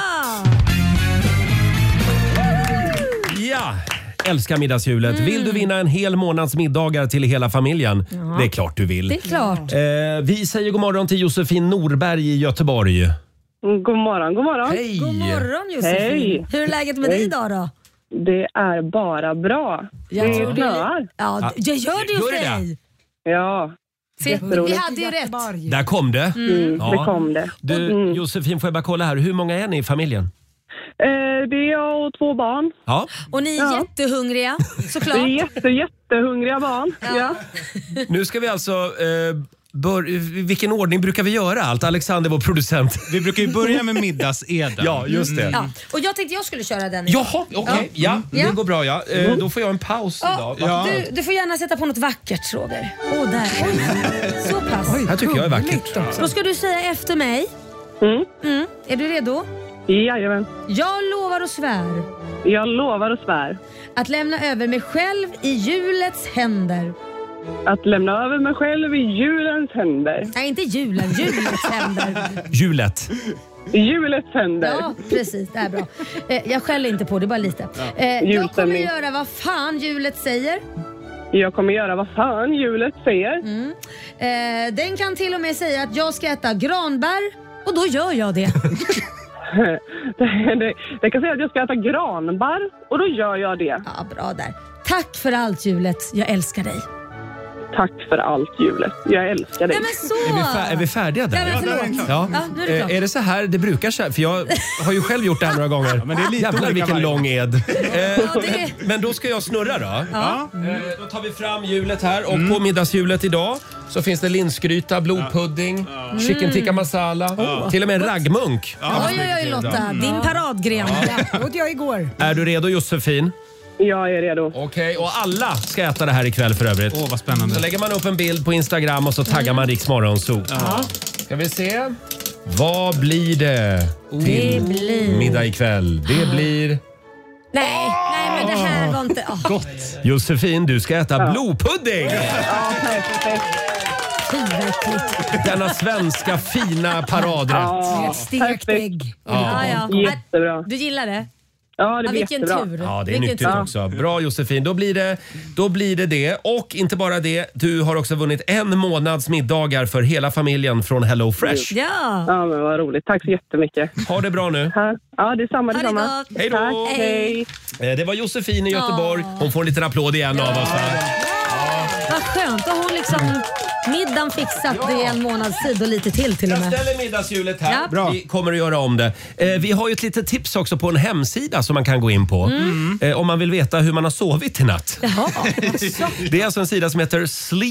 Ja! Älskar middagshjulet. Vill du vinna en hel månads middagar till hela familjen? Ja. Det är klart du vill. Det är klart. Vi säger god morgon till Josefin Norberg i Göteborg. God morgon, god morgon. Hej! God morgon, Josefin. Hej. Hur är läget med dig idag då? Det är bara bra. Jag tror det snöar. Ja, jag gör det ju Gör det för dig. Ja. Se, vi hade ju rätt. Där kom det. Det kom det. Du, Josefin, får jag bara kolla här. Hur många är ni i familjen? Det är jag och 2 barn. Ja. Och ni är jättehungriga, såklart. Det är jättehungriga barn. Ja. Nu ska vi alltså vilken ordning brukar vi göra allt? Alexander, vår producent. Vi brukar ju börja med middagseden. Ja, just det. Ja. Och jag tänkte jag skulle köra den. Jaha, okej. Ja, det går bra. Ja. Då får jag en paus idag. Ja. Du får gärna sätta på något vackert, Roger. Där. Så pass. Här tycker jag är vackert. Då ska du säga efter mig. Är du redo? Jajamän. Jag lovar och svär. Jag lovar och svär. Att lämna över mig själv i julets händer. Att lämna över mig själv i julens händer. Nej, inte julen. Julets händer. Julet. Julets händer. Ja, precis. Det är bra. Jag skäller inte på det, bara lite. Jag kommer göra vad fan julet säger. Jag kommer göra vad fan julet säger. Den kan till och med säga att jag ska äta granbär. Och då gör jag det. Det kan säga att jag ska äta granbär. Och då gör jag det. Ja, bra där. Tack för allt julet. Jag älskar dig. Tack för allt julet. Jag älskar dig. Nej, men så. Är vi färdiga där? Ja, förlåt. Ja. Nu är det klart. Är det så här det brukar sig? För jag har ju själv gjort det här några gånger. Men det är lite jävlar vilken lång ed. det... Men då ska jag snurra då. Ja. Då tar vi fram hjulet här. Och på middagshjulet idag så finns det linsgryta, blodpudding, chicken tikka masala. Till och med en raggmunk. Oj, Lotta. Din paradgren. Det åt jag igår. Är du redo, Josefin? Jag är redo. Okej, och alla ska äta det här ikväll för övrigt. Vad spännande. Så lägger man upp en bild på Instagram och så taggar man Riks Morgonzoo. Ska vi se. Vad blir det till middag ikväll? Det blir... Nej, men det här var inte... Gott. Josefin, du ska äta blodpudding. Denna svenska fina paradrätt. Ett stekt ägg. Jättebra. Du gillar det? Ja, det blir vilken jättebra. tur. Ja, det är nyttigt också. Bra, Josefin. Då blir det. Och inte bara det. Du har också vunnit 1 månads middagar för hela familjen från Hello Fresh. Ja, men vad roligt. Tack så jättemycket. Ha det bra nu. Ja, detsamma. Hej då. Tack, hej. Det var Josefin i Göteborg. Hon får en liten applåd igen av oss. Vad skönt. Och hon liksom... Middagen fixat det i 1 månads tid och lite till och med. Jag ställer middagshjulet här. Ja. Bra. Vi kommer att göra om det. Vi har ju ett litet tips också på en hemsida som man kan gå in på. Om man vill veta hur man har sovit i natt. Jaha. Det är alltså en sida som heter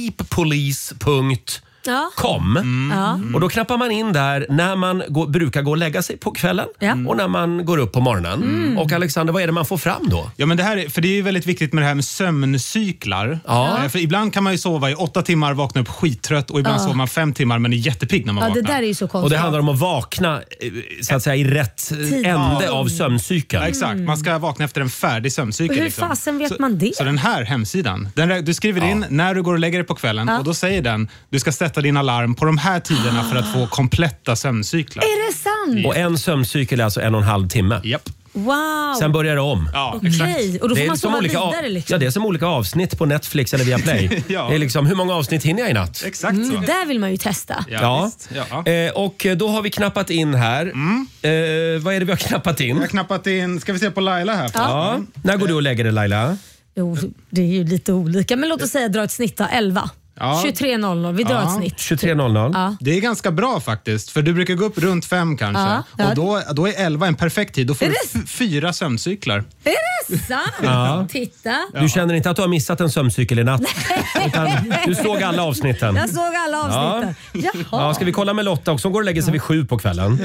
sleeppolice.com. Och då knappar man in där när man brukar gå och lägga sig på kvällen och när man går upp på morgonen. Och Alexander, vad är det man får fram då? Ja, men det här för det är ju väldigt viktigt med det här med sömncyklar. För ibland kan man ju sova i 8 timmar, vakna upp skittrött och ibland sover man 5 timmar men är jättepigg när man vaknar. Det där är ju så konstigt. Och det handlar om att vakna så att säga i rätt ände av sömncykeln. Ja, exakt, man ska vakna efter en färdig sömncykel. Hur fasen vet man det? Så den här hemsidan, du skriver in när du går och lägger dig på kvällen och då säger den, du ska sätta din alarm på de här tiderna för att få kompletta sömncyklar. Är det sant? Och en sömncykel är alltså 1,5 timme. Japp. Wow. Sen börjar det om. Ja, Okej, och då får man sova vidare liksom. Ja, det är som olika avsnitt på Netflix eller via Play. Det är liksom, hur många avsnitt hinner jag i natt? Exakt så. Det där vill man ju testa. Ja. Och då har vi knappat in här. Vad är det vi har knappat in? Jag har knappat in, ska vi se på Laila här? Ja. När går du och lägger dig, Laila? Jo, det är ju lite olika. Men låt oss säga dra ett snitt då, 11. 23.00, vi drar ett snitt. 23.00. Det är ganska bra faktiskt, för du brukar gå upp runt 5 kanske. Och då är 11 en perfekt tid. Då får du 4 sömncyklar. Är det sant? Titta. Du känner inte att du har missat en sömncykel i natt? Utan du såg alla avsnitten. Jag såg alla avsnitten. Ja, ska vi kolla med Lotta också? Hon går och lägger sig vid 7 på kvällen.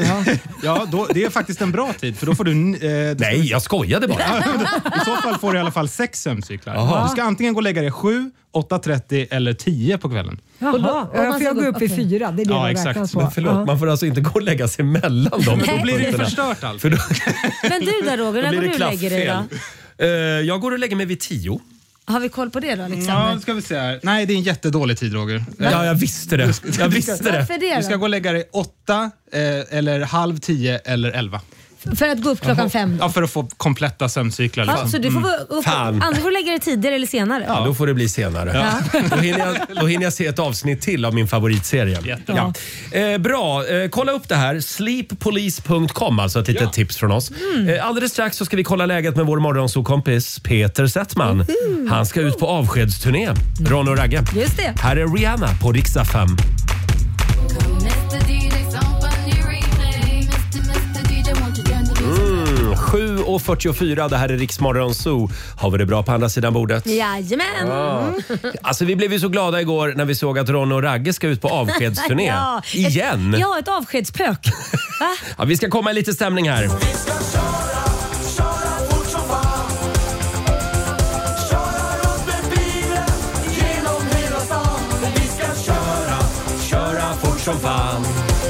Det är faktiskt en bra tid, för då får du... Nej, jag skojade bara. I så fall får du i alla fall 6 sömncyklar. Du ska antingen gå och lägga dig 7, 8:30 eller 10 på kvällen. Jaha, jag får gå upp i 4. Det är det man räknas på. Men förlåt, man får alltså inte gå och lägga sig mellan dem. Då blir det förstört allt. Men du där Roger, när går du och lägger dig då? Jag går och lägger mig vid 10. Har vi koll på det då, Alexander? Ja, ska vi se här. Nej, det är en jättedålig tid, Roger. Ja, jag visste det. Varför det då? Du ska gå och lägga dig 8 eller 9:30 eller 11. För att gå upp klockan 5 då? Ja, för att få kompletta sömncyklar. Liksom. Så du får antingen får du lägga det tidigare eller senare? Ja, då får det bli senare. Då hinner jag se ett avsnitt till av min favoritserie. Bra, kolla upp det här. Sleeppolice.com, alltså ett litet tips från oss. Alldeles strax så ska vi kolla läget med vår morgonsokompis Peter Settman. Han ska ut på avskedsturné. Ron och Ragge. Just det. Här är Rihanna på Rix FM. 7 9:44, det här är Rix Morgon Zoo. Har vi det bra på andra sidan bordet? Jajamän. Alltså vi blev ju så glada igår när vi såg att Ron och Ragge ska ut på avskedsturné. Ja, igen. Ett avskedspök. Ja, vi ska komma i lite stämning här. Som fan.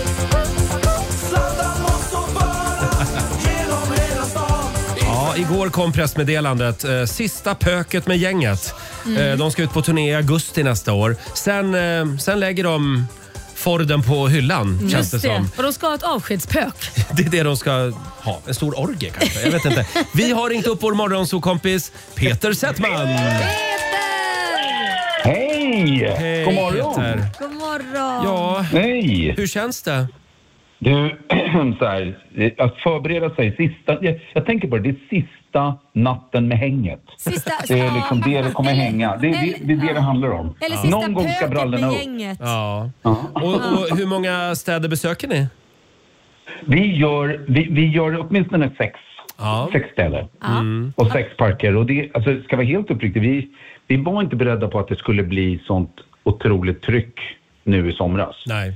Ja, igår kom pressmeddelandet. Sista pöket med gänget. De ska ut på turné i augusti nästa år. Sen lägger de Forden på hyllan, känns det som. Och de ska ha ett avskedspök. Det är det de ska ha. En stor orgie kanske. Jag vet inte. Vi har ringt upp vår morgonsokompis Peter Settman. Hej! Hej! God morgon! Peter. God morgon! Ja, hej! Hur känns det? Du, så här, att förbereda sig jag tänker på det är sista natten med hänget. Det är liksom det kommer hänga. Det är det handlar om. Eller sista någon gång ska brallorna med upp. gänget. Ja. Och hur många städer besöker ni? Vi gör åtminstone 6 städer. Och 6 parker. Och det, alltså, ska vara helt uppriktigt, vi var inte beredda på att det skulle bli sånt otroligt tryck nu i somras. Nej.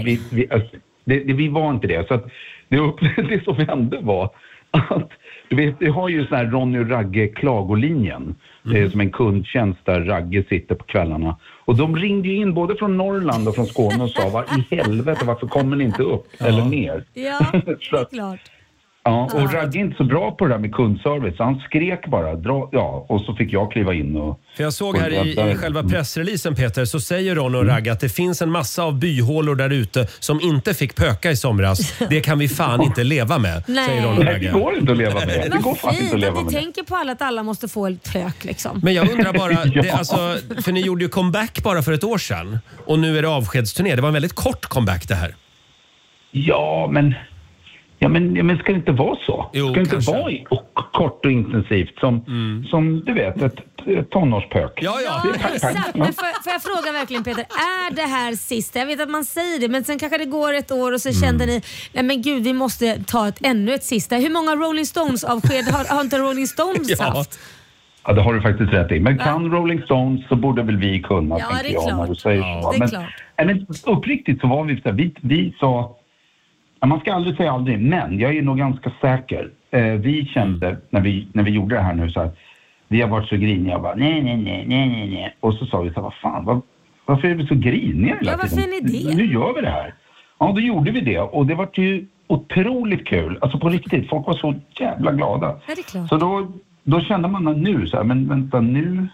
Vi var inte det. Så att det som hände var att vi har ju sån här Ronny och Ragge klagolinjen. Det är som en kundtjänst där Ragge sitter på kvällarna. Och de ringde ju in både från Norrland och från Skåne och sa, vad i helvete, varför kommer ni inte upp eller ner? Ja, det är klart. Ja, och Ragge är inte så bra på det där med kundservice. Så han skrek bara, och så fick jag kliva in. För jag såg här i själva pressreleasen, Peter, så säger Ron och Ragge att det finns en massa av byhålor där ute som inte fick pöka i somras. Det kan vi fan inte leva med, säger Ron och Ragge. Det går inte att leva med. Det går fan inte att leva med. Vi tänker på att alla måste få ett pök liksom. Men jag undrar bara, för ni gjorde ju comeback bara för ett år sedan. Och nu är det avskedsturné. Det var en väldigt kort comeback det här. Ja, men ska det inte vara så? Jo, ska det inte kanske. vara kort och intensivt som du vet, ett tonårspök? Ja. Exakt. Men får jag fråga verkligen, Peter, är det här sista? Jag vet att man säger det, men sen kanske det går ett år och så kände ni, nej men gud, vi måste ta ännu ett sista. Hur många Rolling Stones avsked har inte Rolling Stones haft? Ja, det har du faktiskt rätt i. Men kan Rolling Stones så borde väl vi kunna, tänker jag, när du säger så. Men uppriktigt så var vi sa, man ska aldrig säga aldrig, men jag är nog ganska säker. Vi kände när vi gjorde det här nu så att vi har varit så griniga och bara nej. Och så sa vi så här, vad fan, varför är vi så griniga hela tiden? Varför är ni det? Nu gör vi det här. Ja, då gjorde vi det och det var ju otroligt kul. Alltså på riktigt, folk var så jävla glada. Ja, det är klart. Så då kände man nu så här, men vänta nu,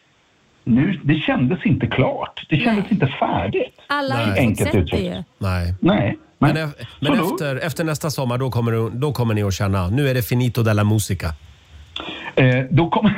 det kändes inte klart. Det kändes inte färdigt. Alla har inte fått sett det. Nej. Men efter nästa sommar då kommer ni att känna, nu är det finito della musica. Då kommer...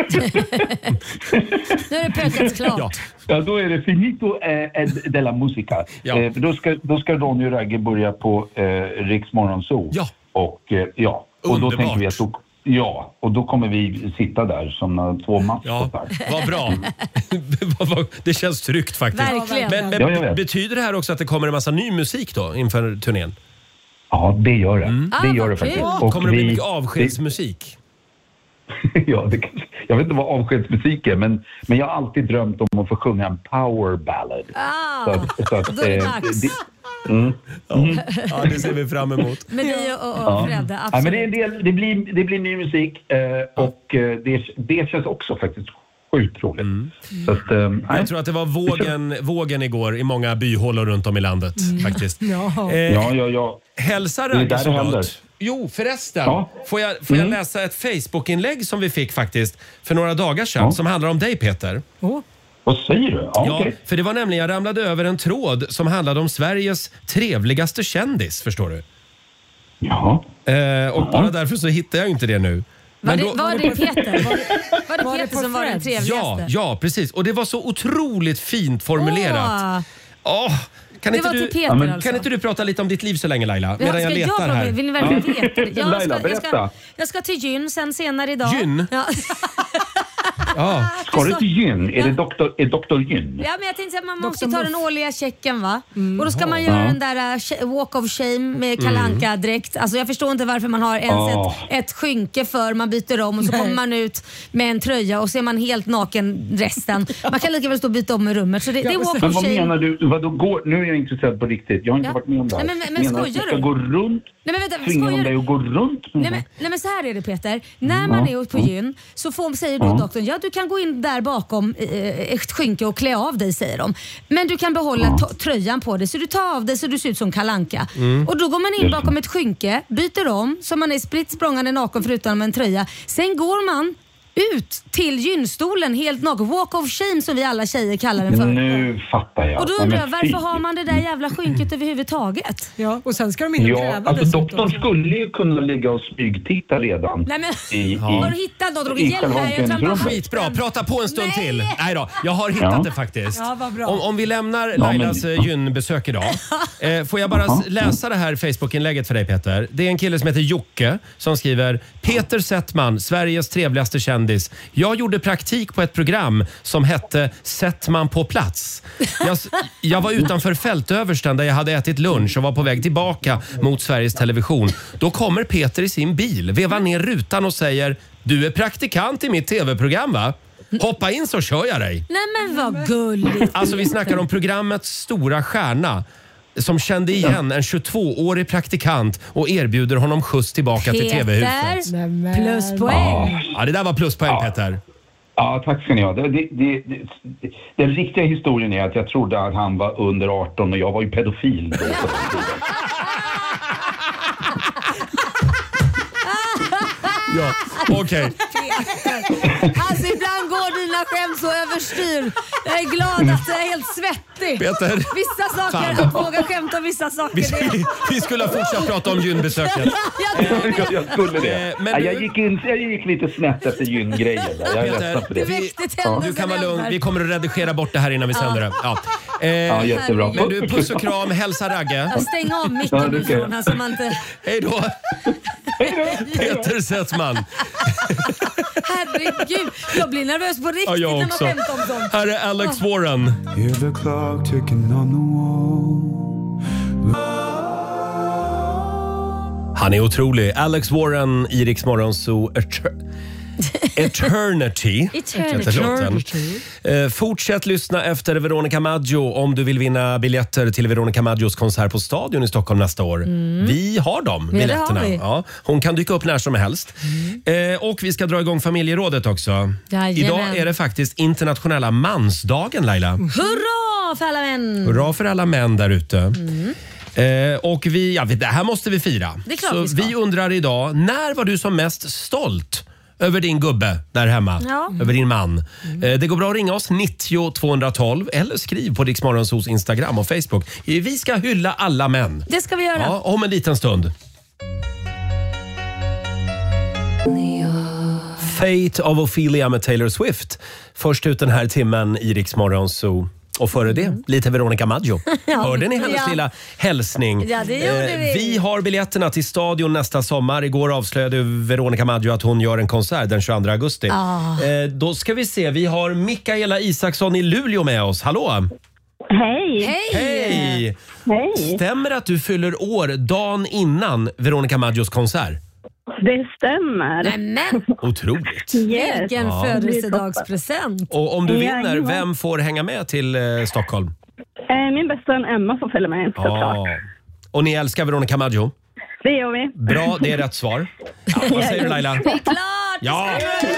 Nu är det pökat klart. Ja, då är det finito della musica. Ja. Då ska Ronny och Ragge börja på Rix Morgon Zoo. Ja. Och då tänker vi att och då kommer vi sitta där som 2 maskar. Ja, vad bra. Det känns tryggt faktiskt. Verkligen. Men betyder det här också att det kommer en massa ny musik då inför turnén? Ja, det gör det. Det gör det faktiskt. Och kommer det bli mycket avskedsmusik? Ja, jag vet inte vad avskedsmusik är, men jag har alltid drömt om att få sjunga en power ballad. Då är det dags. Ja, det ser vi fram emot. Med dig och Fredde, absolut. Ja, men det blir ny musik och det känns också faktiskt sjukt roligt. Så att, jag tror att det var vågen igår i många byhålor runt om i landet faktiskt. Ja. Hälsa Ragge såklart. Jo, förresten. Får jag läsa ett Facebook-inlägg som vi fick faktiskt för några dagar sedan som handlar om dig, Peter? Vad säger du? Ja, för det var nämligen, jag ramlade över en tråd som handlade om Sveriges trevligaste kändis, förstår du? Ja. Och bara därför så hittar jag inte det nu. Var det Peter? Var det Peter som var den trevligaste? Ja, precis. Och det var så otroligt fint formulerat. Kan inte du prata lite om ditt liv så länge, Laila? Medan jag letar här. Vill ni verkligen veta? Laila, berätta. Jag ska till Gyn sen senare idag. Gyn? Ja. Ska du till gyn? Är det Dr. Gyn? Ja, men jag tänkte att man måste ta den årliga checken, va? Och då ska man göra den där walk of shame med Kalle Anka-dräkt. Alltså jag förstår inte varför man har ens ett skynke för man byter om och så kommer man ut med en tröja och så är man helt naken resten. Man kan lika väl stå och byta om i rummet. Så det är walk of shame. Men vad menar du? Nu är jag intresserad på riktigt. Jag har inte varit med om det här. Men menar du? Ska gå runt? Nej, men vänta, tvinga om dig att gå runt? Nej men så här är det, Peter. När man är på gyn så säger då doktorn, ja du kan gå in där bakom ett skynke och klä av dig, säger de. Men du kan behålla tröjan på dig, så du tar av dig så du ser ut som Kalle Anka. Och då går man in bakom ett skynke, byter om så man är spritt språngande naken förutom en tröja. Sen går man ut till gynstolen helt naken. Walk of shame som vi alla tjejer kallar den för. Nu fattar jag. Och då undrar jag, varför har man det där jävla skynket överhuvudtaget? Ja, och sen ska de in och kräva alltså doktorn skulle ju kunna ligga och smygtitta redan. Nej men, har du hittat något? Roger, hjälp här. Skitbra, prata på en stund till. Nej då, jag har hittat det faktiskt. Ja, vad bra. Om vi lämnar Lailas gynbesök idag. Får jag bara läsa det här Facebook-inlägget för dig, Peter. Det är en kille som heter Jocke som skriver: Peter Settman, Sveriges trevligaste kändis. Jag gjorde praktik på ett program som hette Settman på plats. Jag var utanför fältöversten där jag hade ätit lunch och var på väg tillbaka mot Sveriges Television. Då kommer Peter i sin bil, vevar ner rutan och säger: du är praktikant i mitt tv-program, va? Hoppa in så kör jag dig. Nej men vad gulligt. Alltså vi snackar om programmets stora stjärna som kände igen en 22-årig praktikant och erbjuder honom skjuts tillbaka till TV-huset. Pluspoäng. Ja, det där var pluspoäng, Peter. Ja, tack ska ni ha. Den riktiga historien är att jag trodde att han var under 18 och jag var ju pedofil då. Ja, okej. Alltså ibland går dina skämt så överstyr. Jag är glad att jag är helt svettig. Peter. Vissa saker, att våga skämta om vissa saker. Vi skulle ha fortsatt prata om gynbesöket. Jag skulle det. Men jag gick lite snett efter gyngrejen. Jag är ledsen för det. Du kan vara lugn. Vi kommer att redigera bort det här innan vi sänder det. Ja, jättebra. Men du, puss och kram, hälsa Ragge. Jag stänger av micken nu från här så man inte... Hej då. Peter Settman. Herregud, jag blir nervös på riktigt ja, jag när man också. skämtar om sånt. Här är Alex Warren. Hear the clock ticking on the wall. Han är otrolig. Alex Warren, Rix Morgon Zoo, Eternity. Fortsätt lyssna efter Veronica Maggio om du vill vinna biljetter till Veronica Maggios konsert på Stadion i Stockholm nästa år. Vi har dem, biljetterna. Ja, hon kan dyka upp när som helst. Och vi ska dra igång familjerådet också. Idag är det faktiskt internationella mansdagen, Laila. Hurra för alla män! Hurra för alla män där ute. Och det här måste vi fira. Det är klart så vi undrar idag, när var du som mest stolt över din gubbe där hemma? Ja. Över din man. Det går bra att ringa oss 90 212 eller skriv på Rix Morgonzoos Instagram och Facebook. Vi ska hylla alla män. Det ska vi göra. Ja, om en liten stund. Fate of Ophelia med Taylor Swift. Först ut den här timmen i Rix Morgonzoo. Och före det, lite Veronica Maggio. Hörde ni hennes lilla hälsning? Ja, det gjorde vi. Vi har biljetterna till Stadion nästa sommar. Igår avslöjade Veronica Maggio att hon gör en konsert den 22 augusti. Då ska vi se, vi har Mikaela Isaksson i Luleå med oss. Hallå! Hej! Hej! Hej! Stämmer att du fyller år dagen innan Veronica Maggios konsert? Det stämmer. Nämen. Otroligt. Yes. Vilken födelsedagspresent. Och om du vinner, vem får hänga med till Stockholm? Min bästa vän Emma får följa med, såklart. Och ni älskar Veronica Maggio? Det gör vi. Bra, det är rätt svar. Ja, vad säger du, Laila? Det är klart! Ja!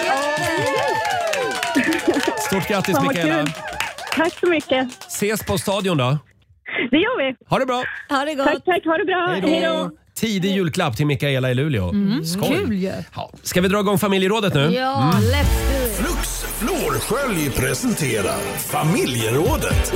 Stort grattis, Mikaela. Tack så mycket. Ses på Stadion då. Det gör vi. Ha det bra. Ha det gott. Tack. Ha det bra. Hej då. Tidig julklapp till Mikaela i Luleå. Skoj. Kul ju. Ja. Ska vi dra igång familjerådet nu? Ja, let's do it. Flux Florskölj presenterar familjerådet.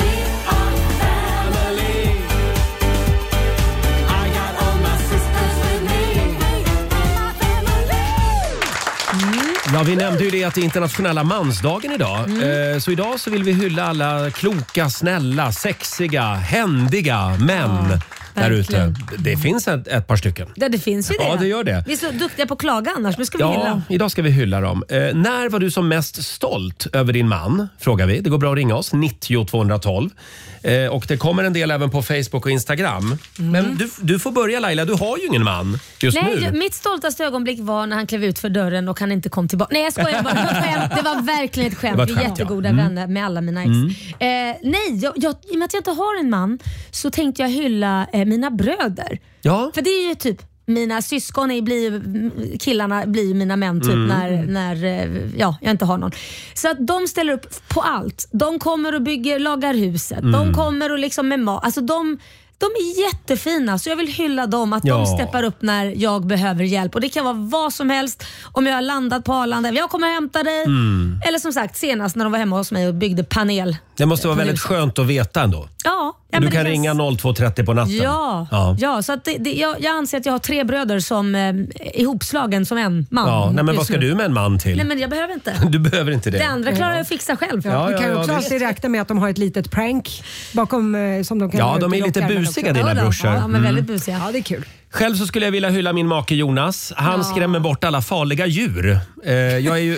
Ja, vi nämnde ju det att det är internationella mansdagen idag. Så idag så vill vi hylla alla kloka, snälla, sexiga, händiga män där ute. Det finns ett par stycken. Det finns ju det. Ja, det gör det. Vi är så duktiga på att klaga annars. Nu ska vi hylla. Idag ska vi hylla dem. När var du som mest stolt över din man? Frågar vi. Det går bra att ringa oss. 90 212. Och det kommer en del även på Facebook och Instagram. Men du får börja, Laila. Du har ju ingen man just nu. Mitt stoltaste ögonblick var när han klev ut för dörren och han inte kom tillbaka. Nej, jag skojar bara. Det var verkligen ett skämt. Vi är jättegoda vänner med alla mina ex. Nej, i och med att jag inte har en man så tänkte jag hylla mina bröder. Ja. För det är ju typ mina syskon killarna blir mina män typ när jag inte har någon. Så att de ställer upp på allt. De kommer och lagar huset. De kommer och liksom med mat. Alltså de är jättefina, så jag vill hylla dem att de steppar upp när jag behöver hjälp. Och det kan vara vad som helst. Om jag har landat på Arlanda, jag kommer att hämta dig. Eller som sagt, senast när de var hemma hos mig och byggde panel. Det måste vara väldigt skönt att veta ändå. Ja, du kan ringa 0230 på natten. Ja, så att jag anser att jag har 3 bröder som ihopslagen som en man. Ja, nej, men vad ska du med en man till? Nej, men jag behöver inte. Du behöver inte det. Det andra klarar jag att fixa själv. Du kan ju också alltid räkna med att de har ett litet prank bakom som de kan. Ja, de är lite busiga dina brorsor. Ja, men väldigt busiga. Ja, det är kul. Själv så skulle jag vilja hylla min make Jonas. Han skrämmer bort alla farliga djur. Jag är ju...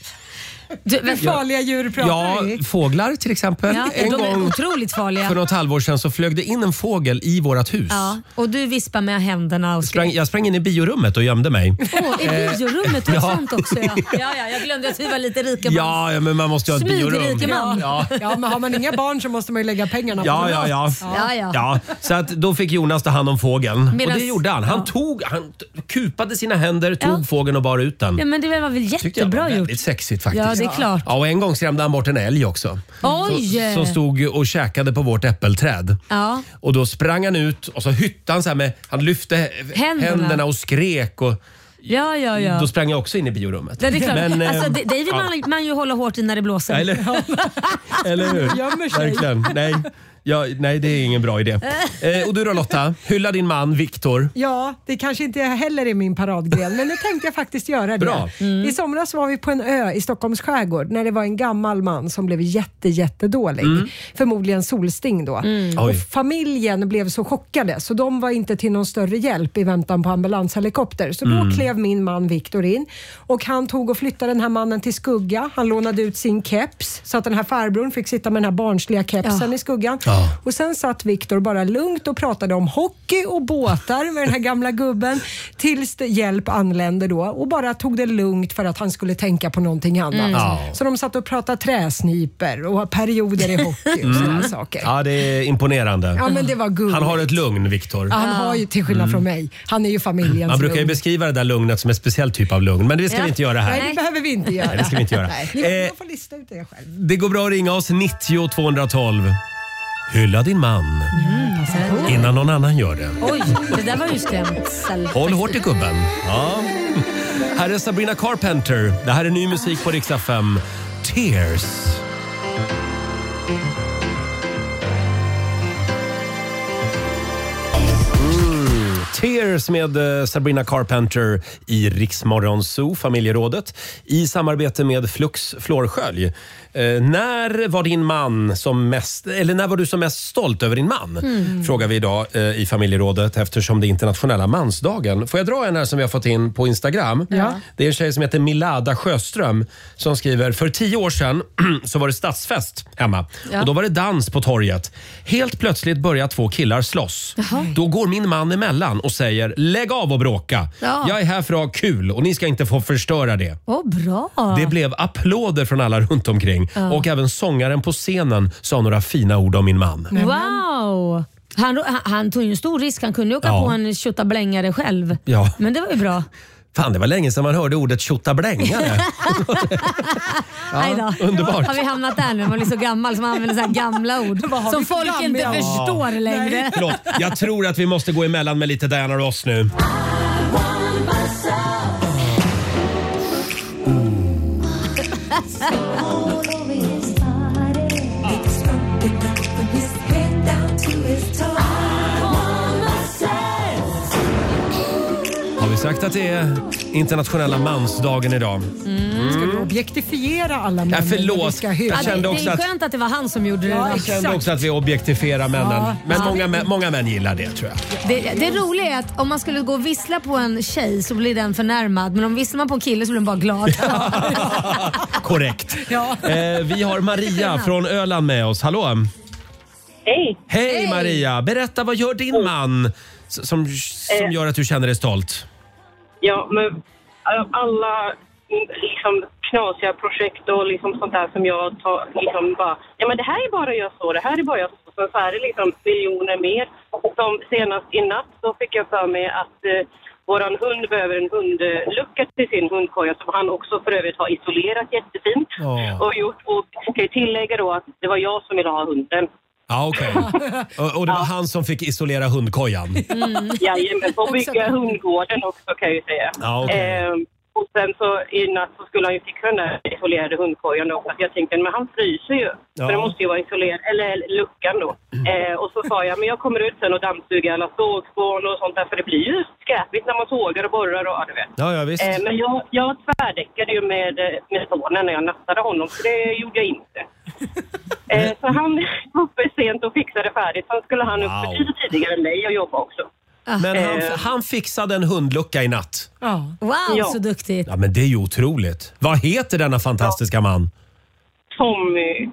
farliga djur pratar vi. Fåglar till exempel. Ja, en de är gång otroligt farliga. för något halvår sedan så flög det in en fågel i vårat hus. Ja, och du vispar med händerna och jag sprang in i biorummet och gömde mig. I biorummet? Det är sant också. Ja, jag glömde att vi var lite rika man. Ja, men man måste ju ha ett biorum. Smygrike man. Ja, men har man inga barn så måste man ju lägga pengarna på Ja. Så att då fick Jonas ta hand om fågeln. Och det gjorde han. Han kupade sina händer, tog fågeln och bar ut den. Ja, men det var väl jättebra gjort. Väldigt sexigt faktiskt. Ja, det är klart. Ja, och en gång skrämde han bort en älg också. Oj! Som stod och käkade på vårt äppelträd. Ja. Och då sprang han ut och så hytte han så här han lyfte händerna och skrek och... Ja. Då sprang jag också in i biorummet. Det är klart. Men, alltså, det vill man ju hålla hårt i när det blåser. Eller hur? Gömmer sig. Verkligen. Nej, det är ingen bra idé. Och du då Lotta, hylla din man Viktor. Ja, det kanske inte heller är min paradgren, men nu tänkte jag faktiskt göra det. Bra. I somras var vi på en ö i Stockholms skärgård när det var en gammal man som blev jättedålig. Förmodligen solsting då. Och familjen blev så chockade så de var inte till någon större hjälp i väntan på ambulanshelikopter. Så då klev min man Viktor in och han tog och flyttade den här mannen till skugga. Han lånade ut sin keps så att den här farbrorn fick sitta med den här barnsliga kepsen i skuggan. Och sen satt Viktor bara lugnt och pratade om hockey och båtar med den här gamla gubben tills hjälp anlände då och bara tog det lugnt för att han skulle tänka på någonting annat. Så de satt och pratade träsniper och perioder i hockey och sådana saker. Ja, det är imponerande. Ja, men det var gulligt. Han har ett lugn, Viktor. Han har ju, till skillnad från mig, han är ju familjens Man brukar ju beskriva det där lugnet som en speciell typ av lugn, men det ska vi inte göra här. Nej, det behöver vi inte göra. Nej, det ska vi inte göra. Ni får lista ut det själv. Det går bra att ringa oss 90 212. Hylla din man innan någon annan gör det. Oj, det där var ju skrämsel. Håll hårt i gubben. Ja. Här är Sabrina Carpenter. Det här är ny musik på Rix FM. Tears. Tears med Sabrina Carpenter i Rix Morgon Zoo, familjerådet, i samarbete med Flux Flårskölj. När var din man som mest, eller när var du som mest stolt över din man? Frågar vi idag i familjerådet eftersom det är internationella mansdagen. Får jag dra en här som vi har fått in på Instagram? Ja. Det är en tjej som heter Milada Sjöström som skriver: för 10 år sedan så var det stadsfest hemma. Och då var det dans på torget. Helt plötsligt börjar 2 killar slåss. Då går min man emellan och säger: lägg av och bråka. Jag är här för att ha kul och ni ska inte få förstöra det. Bra. Det blev applåder från alla runt omkring. Och även sångaren på scenen sa några fina ord om min man. Wow! Han tog ju en stor risk. Han kunde ju åka på en tjottablängare själv. Ja. Men det var ju bra. Fan, det var länge sedan man hörde ordet tjottablängare. Underbart. Har vi hamnat där nu? Man blir så gammal som man använder så här gamla ord som folk inte förstår längre. Förlåt, jag tror att vi måste gå emellan med lite Diana Ross nu. sagt att det är internationella mansdagen idag. Ska du objektifiera alla män? Ja, förlåt. Vi ska hylla? Jag kände Det också är att, skönt att det var han som gjorde det. Ja, jag kände också att vi objektifierar männen. Men många män gillar det, tror jag. Det roliga är att om man skulle gå och vissla på en tjej så blir den förnärmad. Men om visslar man på en kille så blir den bara glad. Korrekt. Ja. Vi har Maria från Öland med oss. Hallå! Hej! Hej Maria! Berätta, vad gör din man som gör att du känner dig stolt? Ja, men alla liksom knasiga projekt och liksom sånt där som jag tar liksom bara, ja men det här är bara jag så, det här är bara jag så. Sen så är det liksom miljoner mer. Som senast i natt så fick jag för mig att våran hund behöver en hundlucka till sin hundkoja som han också för övrigt har isolerat jättefint och gjort. Och ska jag tillägga då att det var jag som ville ha hunden. Ja, okej. Och det var han som fick isolera hundkojan? Jajamän, och bygga hundgården också kan jag ju säga. Ja, okay. Och sen så i natt så skulle han ju fixa den där isolerade hundkojan också. Att jag tänkte, men han fryser ju. Ja. Så det måste ju vara isolerad, eller luckan då. Och så sa jag, men jag kommer ut sen och dammsuger alla sågspån och sånt där. För det blir ju skräpigt när man sågar och borrar och du vet. Ja, visst. Men jag tvärdäckade ju med sonen när jag nattade honom. Så det gjorde jag inte. Så han uppe sent och fixade färdigt. Sen skulle han upp tidigare än mig och jobba också. Men han fixade en hundlucka i natt. Wow, så duktigt. Ja, men det är ju otroligt. Vad heter denna fantastiska man? Tommy.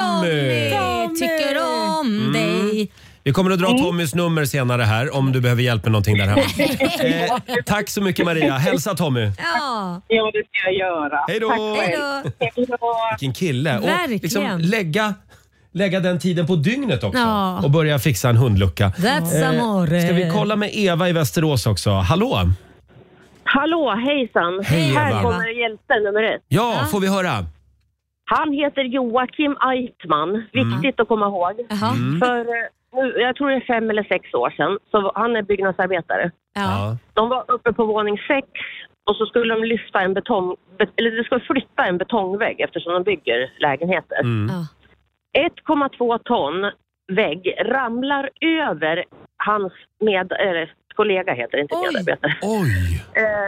Tycker om dig. Vi kommer att dra Tommys nummer senare här om du behöver hjälp med någonting där hemma. Tack så mycket Maria. Hälsa Tommy. Ja, det ska jag göra. Hej då. Vilken kille. Och liksom lägga den tiden på dygnet också. Ja. Och börja fixa en hundlucka. That's amore. Ska vi kolla med Eva i Västerås också? Hallå? Hallå, hejsan. Hej, Eva. Här kommer hjälten nummer 1. Ja, får vi höra? Han heter Joakim Eitman. Viktigt att komma ihåg. För nu, jag tror det är 5 eller 6 år sedan. Så han är byggnadsarbetare. Ja. De var uppe på våning 6. Och så skulle de lyfta en det skulle flytta en betongvägg eftersom de bygger lägenheter. 1,2 ton vägg ramlar över hans kollega, heter det, inte medarbetare. Oj!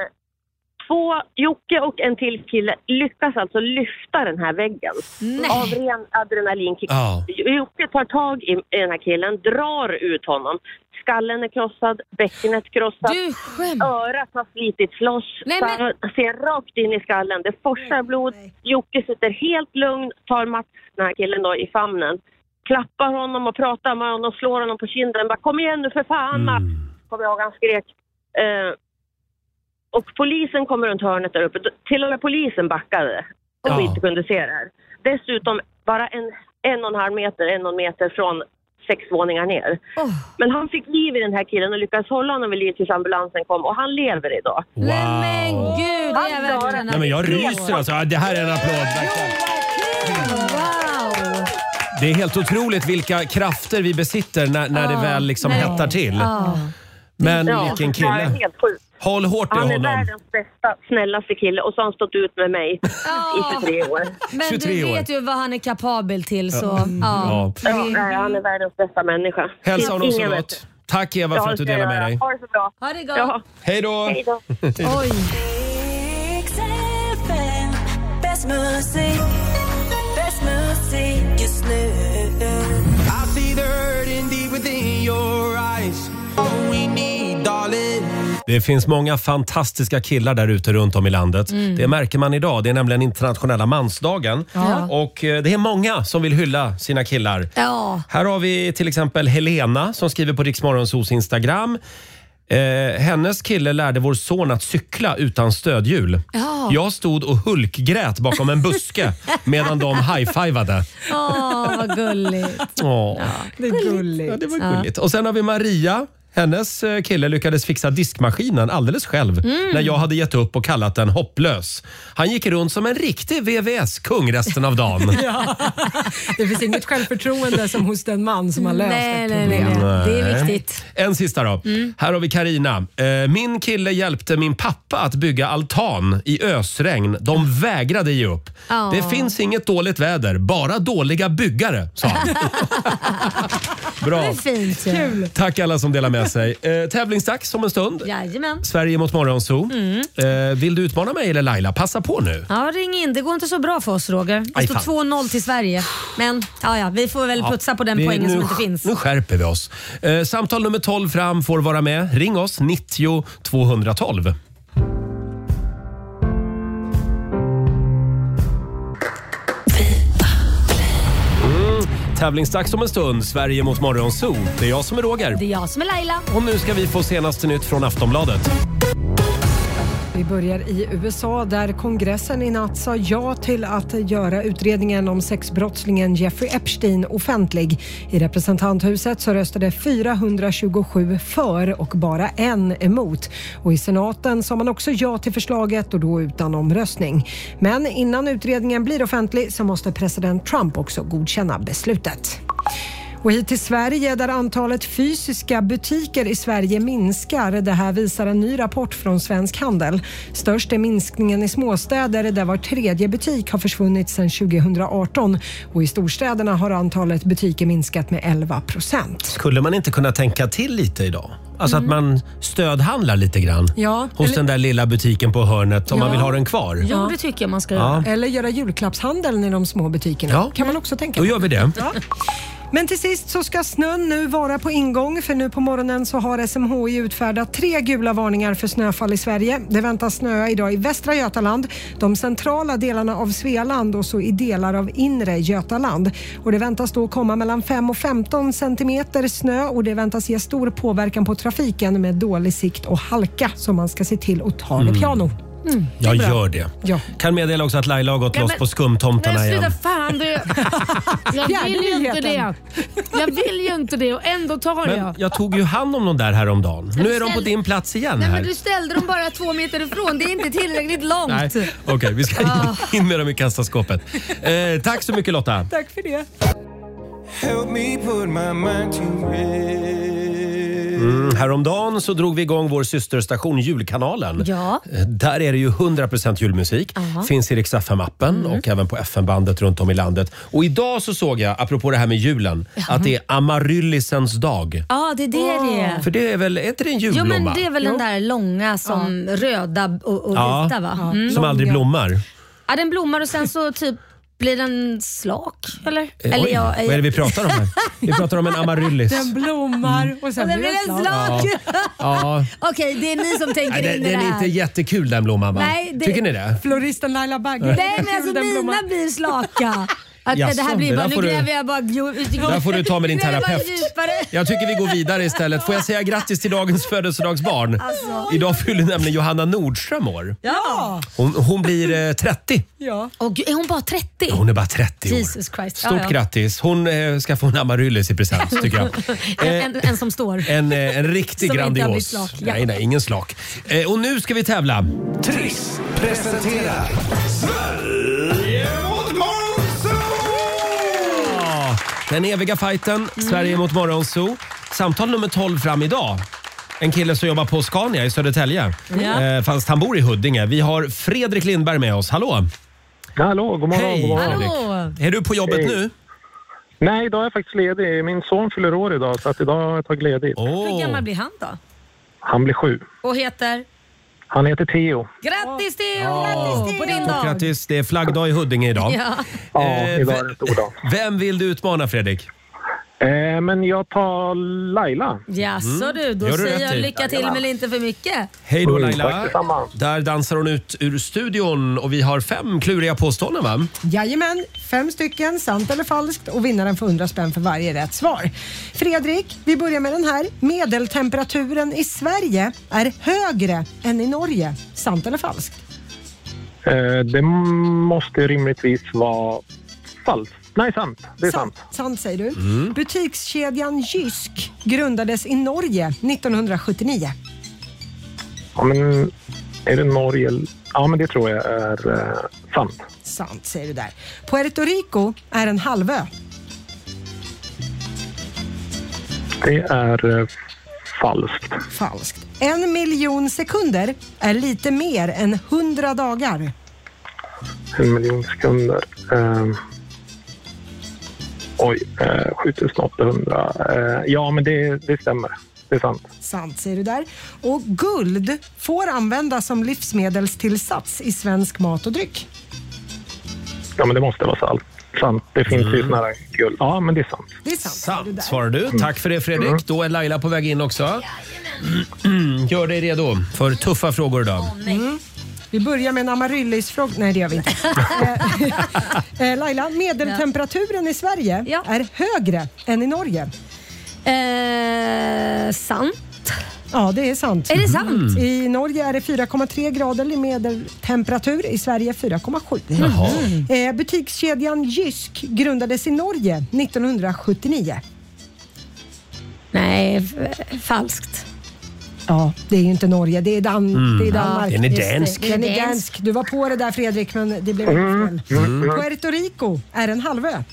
Jocke och en till kille lyckas alltså lyfta den här väggen av ren adrenalinkick. Jocke tar tag i den här killen, drar ut honom. Skallen är krossad, bäckenet krossat, örat har slitits loss, ser rakt in i skallen. Det forsar blod. Jocke sitter helt lugn, tar Mats, den här killen då, i famnen, klappar honom och pratar med honom och slår honom på kinden. Bara, kom igen nu för fan, Mats! Kommer jag ihåg, han skrek. Och polisen kommer runt hörnet där uppe. Till och med polisen backade och vi inte kunde se det här. Dessutom bara en meter från 6 våningar ner. Men han fick liv i den här killen och lyckades hålla honom vid liv tills ambulansen kom. Och han lever idag. Wow. Men gud, det är verkligen... Nej, men jag ryser alltså. Det här är en applåd. Wow. Det är helt otroligt vilka krafter vi besitter när det väl liksom hettar till. Men vilken kille. Det är helt sjukt. Håll hårt i honom. Han är världens bästa, snällaste kille och så har han stått ut med mig i 23 år. Men 23 du vet ju vad han är kapabel till så... han är världens bästa människa. Hälsa honom så gott. Tack Eva för att du delade med dig. Ha det så bra. Ha det gott. Hej då. Hej då. Oj. Bäst musik just nu. I see the hurting deep within your eyes. All we need, darling. Det finns många fantastiska killar där ute runt om i landet. Det märker man idag. Det är nämligen internationella mansdagen. Och det är många som vill hylla sina killar. Här har vi till exempel Helena som skriver på Rix Morgonzos Instagram. Hennes kille lärde vår son att cykla utan stödhjul. Jag stod och hulkgrät bakom en buske medan de high-fivade. Vad gulligt. Det är gulligt. Ja, det var gulligt. Och sen har vi Maria. Hennes kille lyckades fixa diskmaskinen alldeles själv när jag hade gett upp och kallat den hopplös. Han gick runt som en riktig VVS-kung resten av dagen. Det finns inget självförtroende som hos den man som har löst ett problem. Nej. Det är viktigt. En sista då. Här har vi Karina. Min kille hjälpte min pappa att bygga altan i ösregn. De vägrade ge upp. Det finns inget dåligt väder, bara dåliga byggare, sa han. Bra. Det är fint. Tack alla som delar med med sig. Tävlingsdags om en stund. Jajamän. Sverige mot Morgonzoo. Vill du utmana mig eller Laila? Passa på nu. Ja, ring in. Det går inte så bra för oss, Roger. Det står 2-0 till Sverige. Men vi får väl putsa på den poängen som inte finns. Nu skärper vi oss. Samtal nummer 12 fram får vara med. Ring oss 90 212. Tävlingsdags om en stund. Sverige mot Morgonzoo. Det är jag som är Roger. Det är jag som är Laila. Och nu ska vi få senaste nytt från Aftonbladet. Vi börjar i USA där kongressen i natt sa ja till att göra utredningen om sexbrottslingen Jeffrey Epstein offentlig. I representanthuset så röstade 427 för och bara 1 emot. Och i senaten sa man också ja till förslaget och då utan omröstning. Men innan utredningen blir offentlig så måste president Trump också godkänna beslutet. Och hit till Sverige där antalet fysiska butiker i Sverige minskar. Det här visar en ny rapport från Svensk Handel. Störst är minskningen i småstäder där var tredje butik har försvunnit sedan 2018. Och i storstäderna har antalet butiker minskat med 11%. Skulle man inte kunna tänka till lite idag? Alltså att man stödhandlar lite grann hos den där lilla butiken på hörnet om man vill ha den kvar. Jo, det tycker jag man ska göra. Eller göra julklappshandeln i de små butikerna. Kan man också tänka på. Då gör vi det. Ja. Men till sist så ska snön nu vara på ingång för nu på morgonen så har SMHI utfärdat 3 gula varningar för snöfall i Sverige. Det väntas snöa idag i Västra Götaland, de centrala delarna av Svealand och så i delar av inre Götaland. Och det väntas då komma mellan 5 och 15 centimeter snö och det väntas ge stor påverkan på trafiken med dålig sikt och halka så man ska se till att ta det piano. Jag gör det. Ja. Kan meddela också att Laila har gått loss på skumtomtarna igen. Fan, jag vill ju inte det. Jag vill ju inte det och ändå tar jag. Jag tog ju hand om dem där häromdagen. Nu är de på din plats igen här. Men du ställde dem bara 2 meter ifrån. Det är inte tillräckligt långt. Nej. Okej, vi ska in med dem i kassaskåpet. Tack så mycket Lotta. Tack för det. Help me put my mind to rest. Häromdagen så drog vi igång vår systerstation Julkanalen. Ja. Där är det ju 100% julmusik. Finns i Rix FM-appen och även på FM-bandet runt om i landet. Och idag så såg jag, apropå det här med julen, att det är Amaryllisens dag. Ja, det är det är. För det är väl, är inte det en julblomma? Jo, men det är väl den där långa som röda och vita va? Som aldrig blommar. Ja, den blommar och sen så typ blir den slak, eller? Eller vad är det vi pratar om här? Vi pratar om en amaryllis. Den blommar och sen blir den slak. Ja. Okej, det är ni som tänker in i det här. Den är inte jättekul den blomman, va? Nej, tycker ni det? Floristen Laila Bagge. Nej, men alltså mina blir slaka. Att Jaså, det här blir bara, nu gräver jag bara... Där får du ta med din terapeut. Jag tycker vi går vidare istället. Får jag säga grattis till dagens födelsedagsbarn? Alltså. Idag fyller nämligen Johanna Nordström år. Ja. Hon blir 30. Ja. Och är hon bara 30? Hon är bara 30 år. Jesus Christ. Stort grattis. Hon ska få en amaryllis i present, tycker jag. En som står. En riktig som grandios. Nej, ingen slak. Och nu ska vi tävla. Triss presenterar Sverige mot Morgonzoo! Den eviga fighten, Sverige mot Morgonzoo. Samtal nummer 12 fram idag. En kille som jobbar på Scania i Södertälje. Fast han bor i Huddinge. Vi har Fredrik Lindberg med oss. Hallå! Hallå, god morgon. Hej, god morgon. Fredrik. Är du på jobbet nu? Nej, idag är jag faktiskt ledig. Min son fyller år idag så att idag har jag tagit ledigt. Hur gammal blir han då? Han blir 7. Och heter? Han heter Theo. Grattis Theo! Grattis på din dag! Grattis, det är flaggdag i Huddinge idag. Ja, idag är det en stor dag. Vem vill du utmana, Fredrik? Men jag tar Laila. Jaså du, då säger jag lycka till men inte för mycket. Hej då Laila. Tack detsamma. Där dansar hon ut ur studion och vi har 5 kluriga påståenden, va? Jajamän, 5 stycken, sant eller falskt och vinnaren får 100 spänn för varje rätt svar. Fredrik, vi börjar med den här. Medeltemperaturen i Sverige är högre än i Norge. Sant eller falskt? Det måste rimligtvis vara falskt. Nej, sant. Det är sant. Sant säger du. Butikskedjan Jysk grundades i Norge 1979. Ja, men är det Norge? Ja, men det tror jag är sant. Sant säger du där. Puerto Rico är en halvö. Det är falskt. Falskt. 1 miljon sekunder är lite mer än 100 dagar. 1 miljon sekunder. 7800. Ja, men det stämmer. det är sant. Sant säger du där. Och guld får användas som livsmedelstillsats i svensk mat och dryck. Ja, men det måste vara sant. Det finns ju såna här guld. Ja, men det är sant. Det är sant. Svarar du. Tack för det, Fredrik. Då är Laila på väg in också. Gör dig redo för tuffa frågor idag. Vi börjar med en Amaryllis-fråga. Nej, det gör vi inte. Laila, medeltemperaturen i Sverige är högre än i Norge. Sant. Ja, det är sant. Är det sant? I Norge är det 4,3 grader i medeltemperatur. I Sverige 4,7. Butikskedjan Jysk grundades i Norge 1979. Nej, falskt. Ja, det är ju inte Norge. Det är, det är Danmark. Den är dansk. Den är dansk. Du var på det där, Fredrik, men det blev fel. Puerto Rico är en halvö.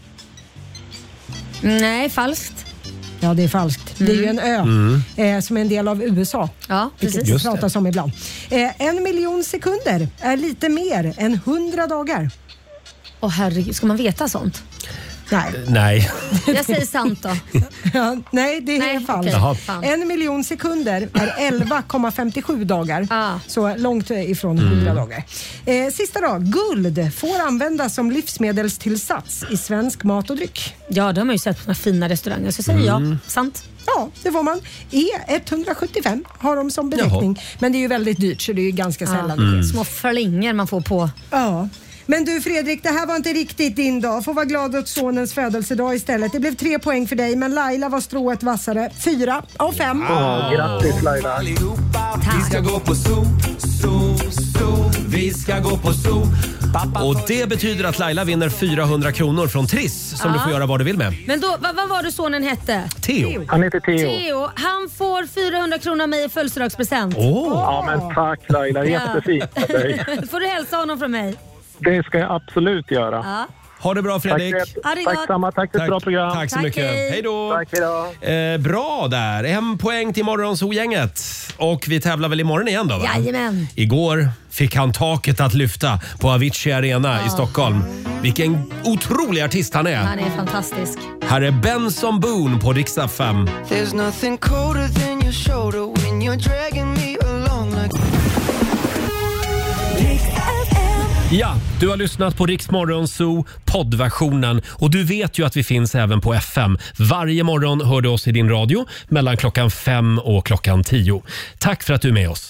Nej, falskt. Ja, det är falskt. Det är ju en ö som är en del av USA. Ja, precis. Vilket det pratas om ibland. 1 miljon sekunder är lite mer än 100 dagar. Åh herregud, ska man veta sånt? Nej. Jag säger sant då. Ja, nej, det är falskt. Okay. 1 miljon sekunder är 11,57 dagar. Så långt ifrån 100 dagar. Sista då. Guld får användas som livsmedelstillsats i svensk mat och dryck. Ja, det har man ju sett på fina restauranger. Så säger jag sant. Ja, det får man. E175 har de som beteckning. Men det är ju väldigt dyrt, så det är ju ganska sällan. Små flingor man får på. Ja. Men du, Fredrik, det här var inte riktigt din dag. Får vara glad åt sonens födelsedag istället. Det blev 3 poäng för dig, men Laila var strået vassare. 4 av 5. Grattis, Laila. Vi ska gå på zoo. Vi ska gå på zoo. Och det betyder att Laila vinner 400 kronor från Triss som du får göra vad du vill med. Men då, vad var det sonen hette? Theo. Han heter Theo. Han får 400 kronor av mig i födelsedagspresent. Ja, men tack Laila. Jättefint av dig. Får du hälsa honom från mig? Det ska jag absolut göra. Ja. Ha det bra, Fredrik. Tack samma. Tack för ett bra program. Tack så mycket. Hej då. Tack, hej då. Bra där. 1 poäng till Morgonzoo-gänget. Och vi tävlar väl imorgon igen då, va? Jajamän. Igår fick han taket att lyfta på Avicii Arena i Stockholm. Vilken otrolig artist han är. Han är fantastisk. Här är Benson Boone på Rix FM. There's nothing colder than your shoulder when you're dragging me along like... Ja, du har lyssnat på Rix Morgonzoo poddversionen och du vet ju att vi finns även på FM. Varje morgon hör du oss i din radio mellan klockan 5 och klockan 10. Tack för att du är med oss.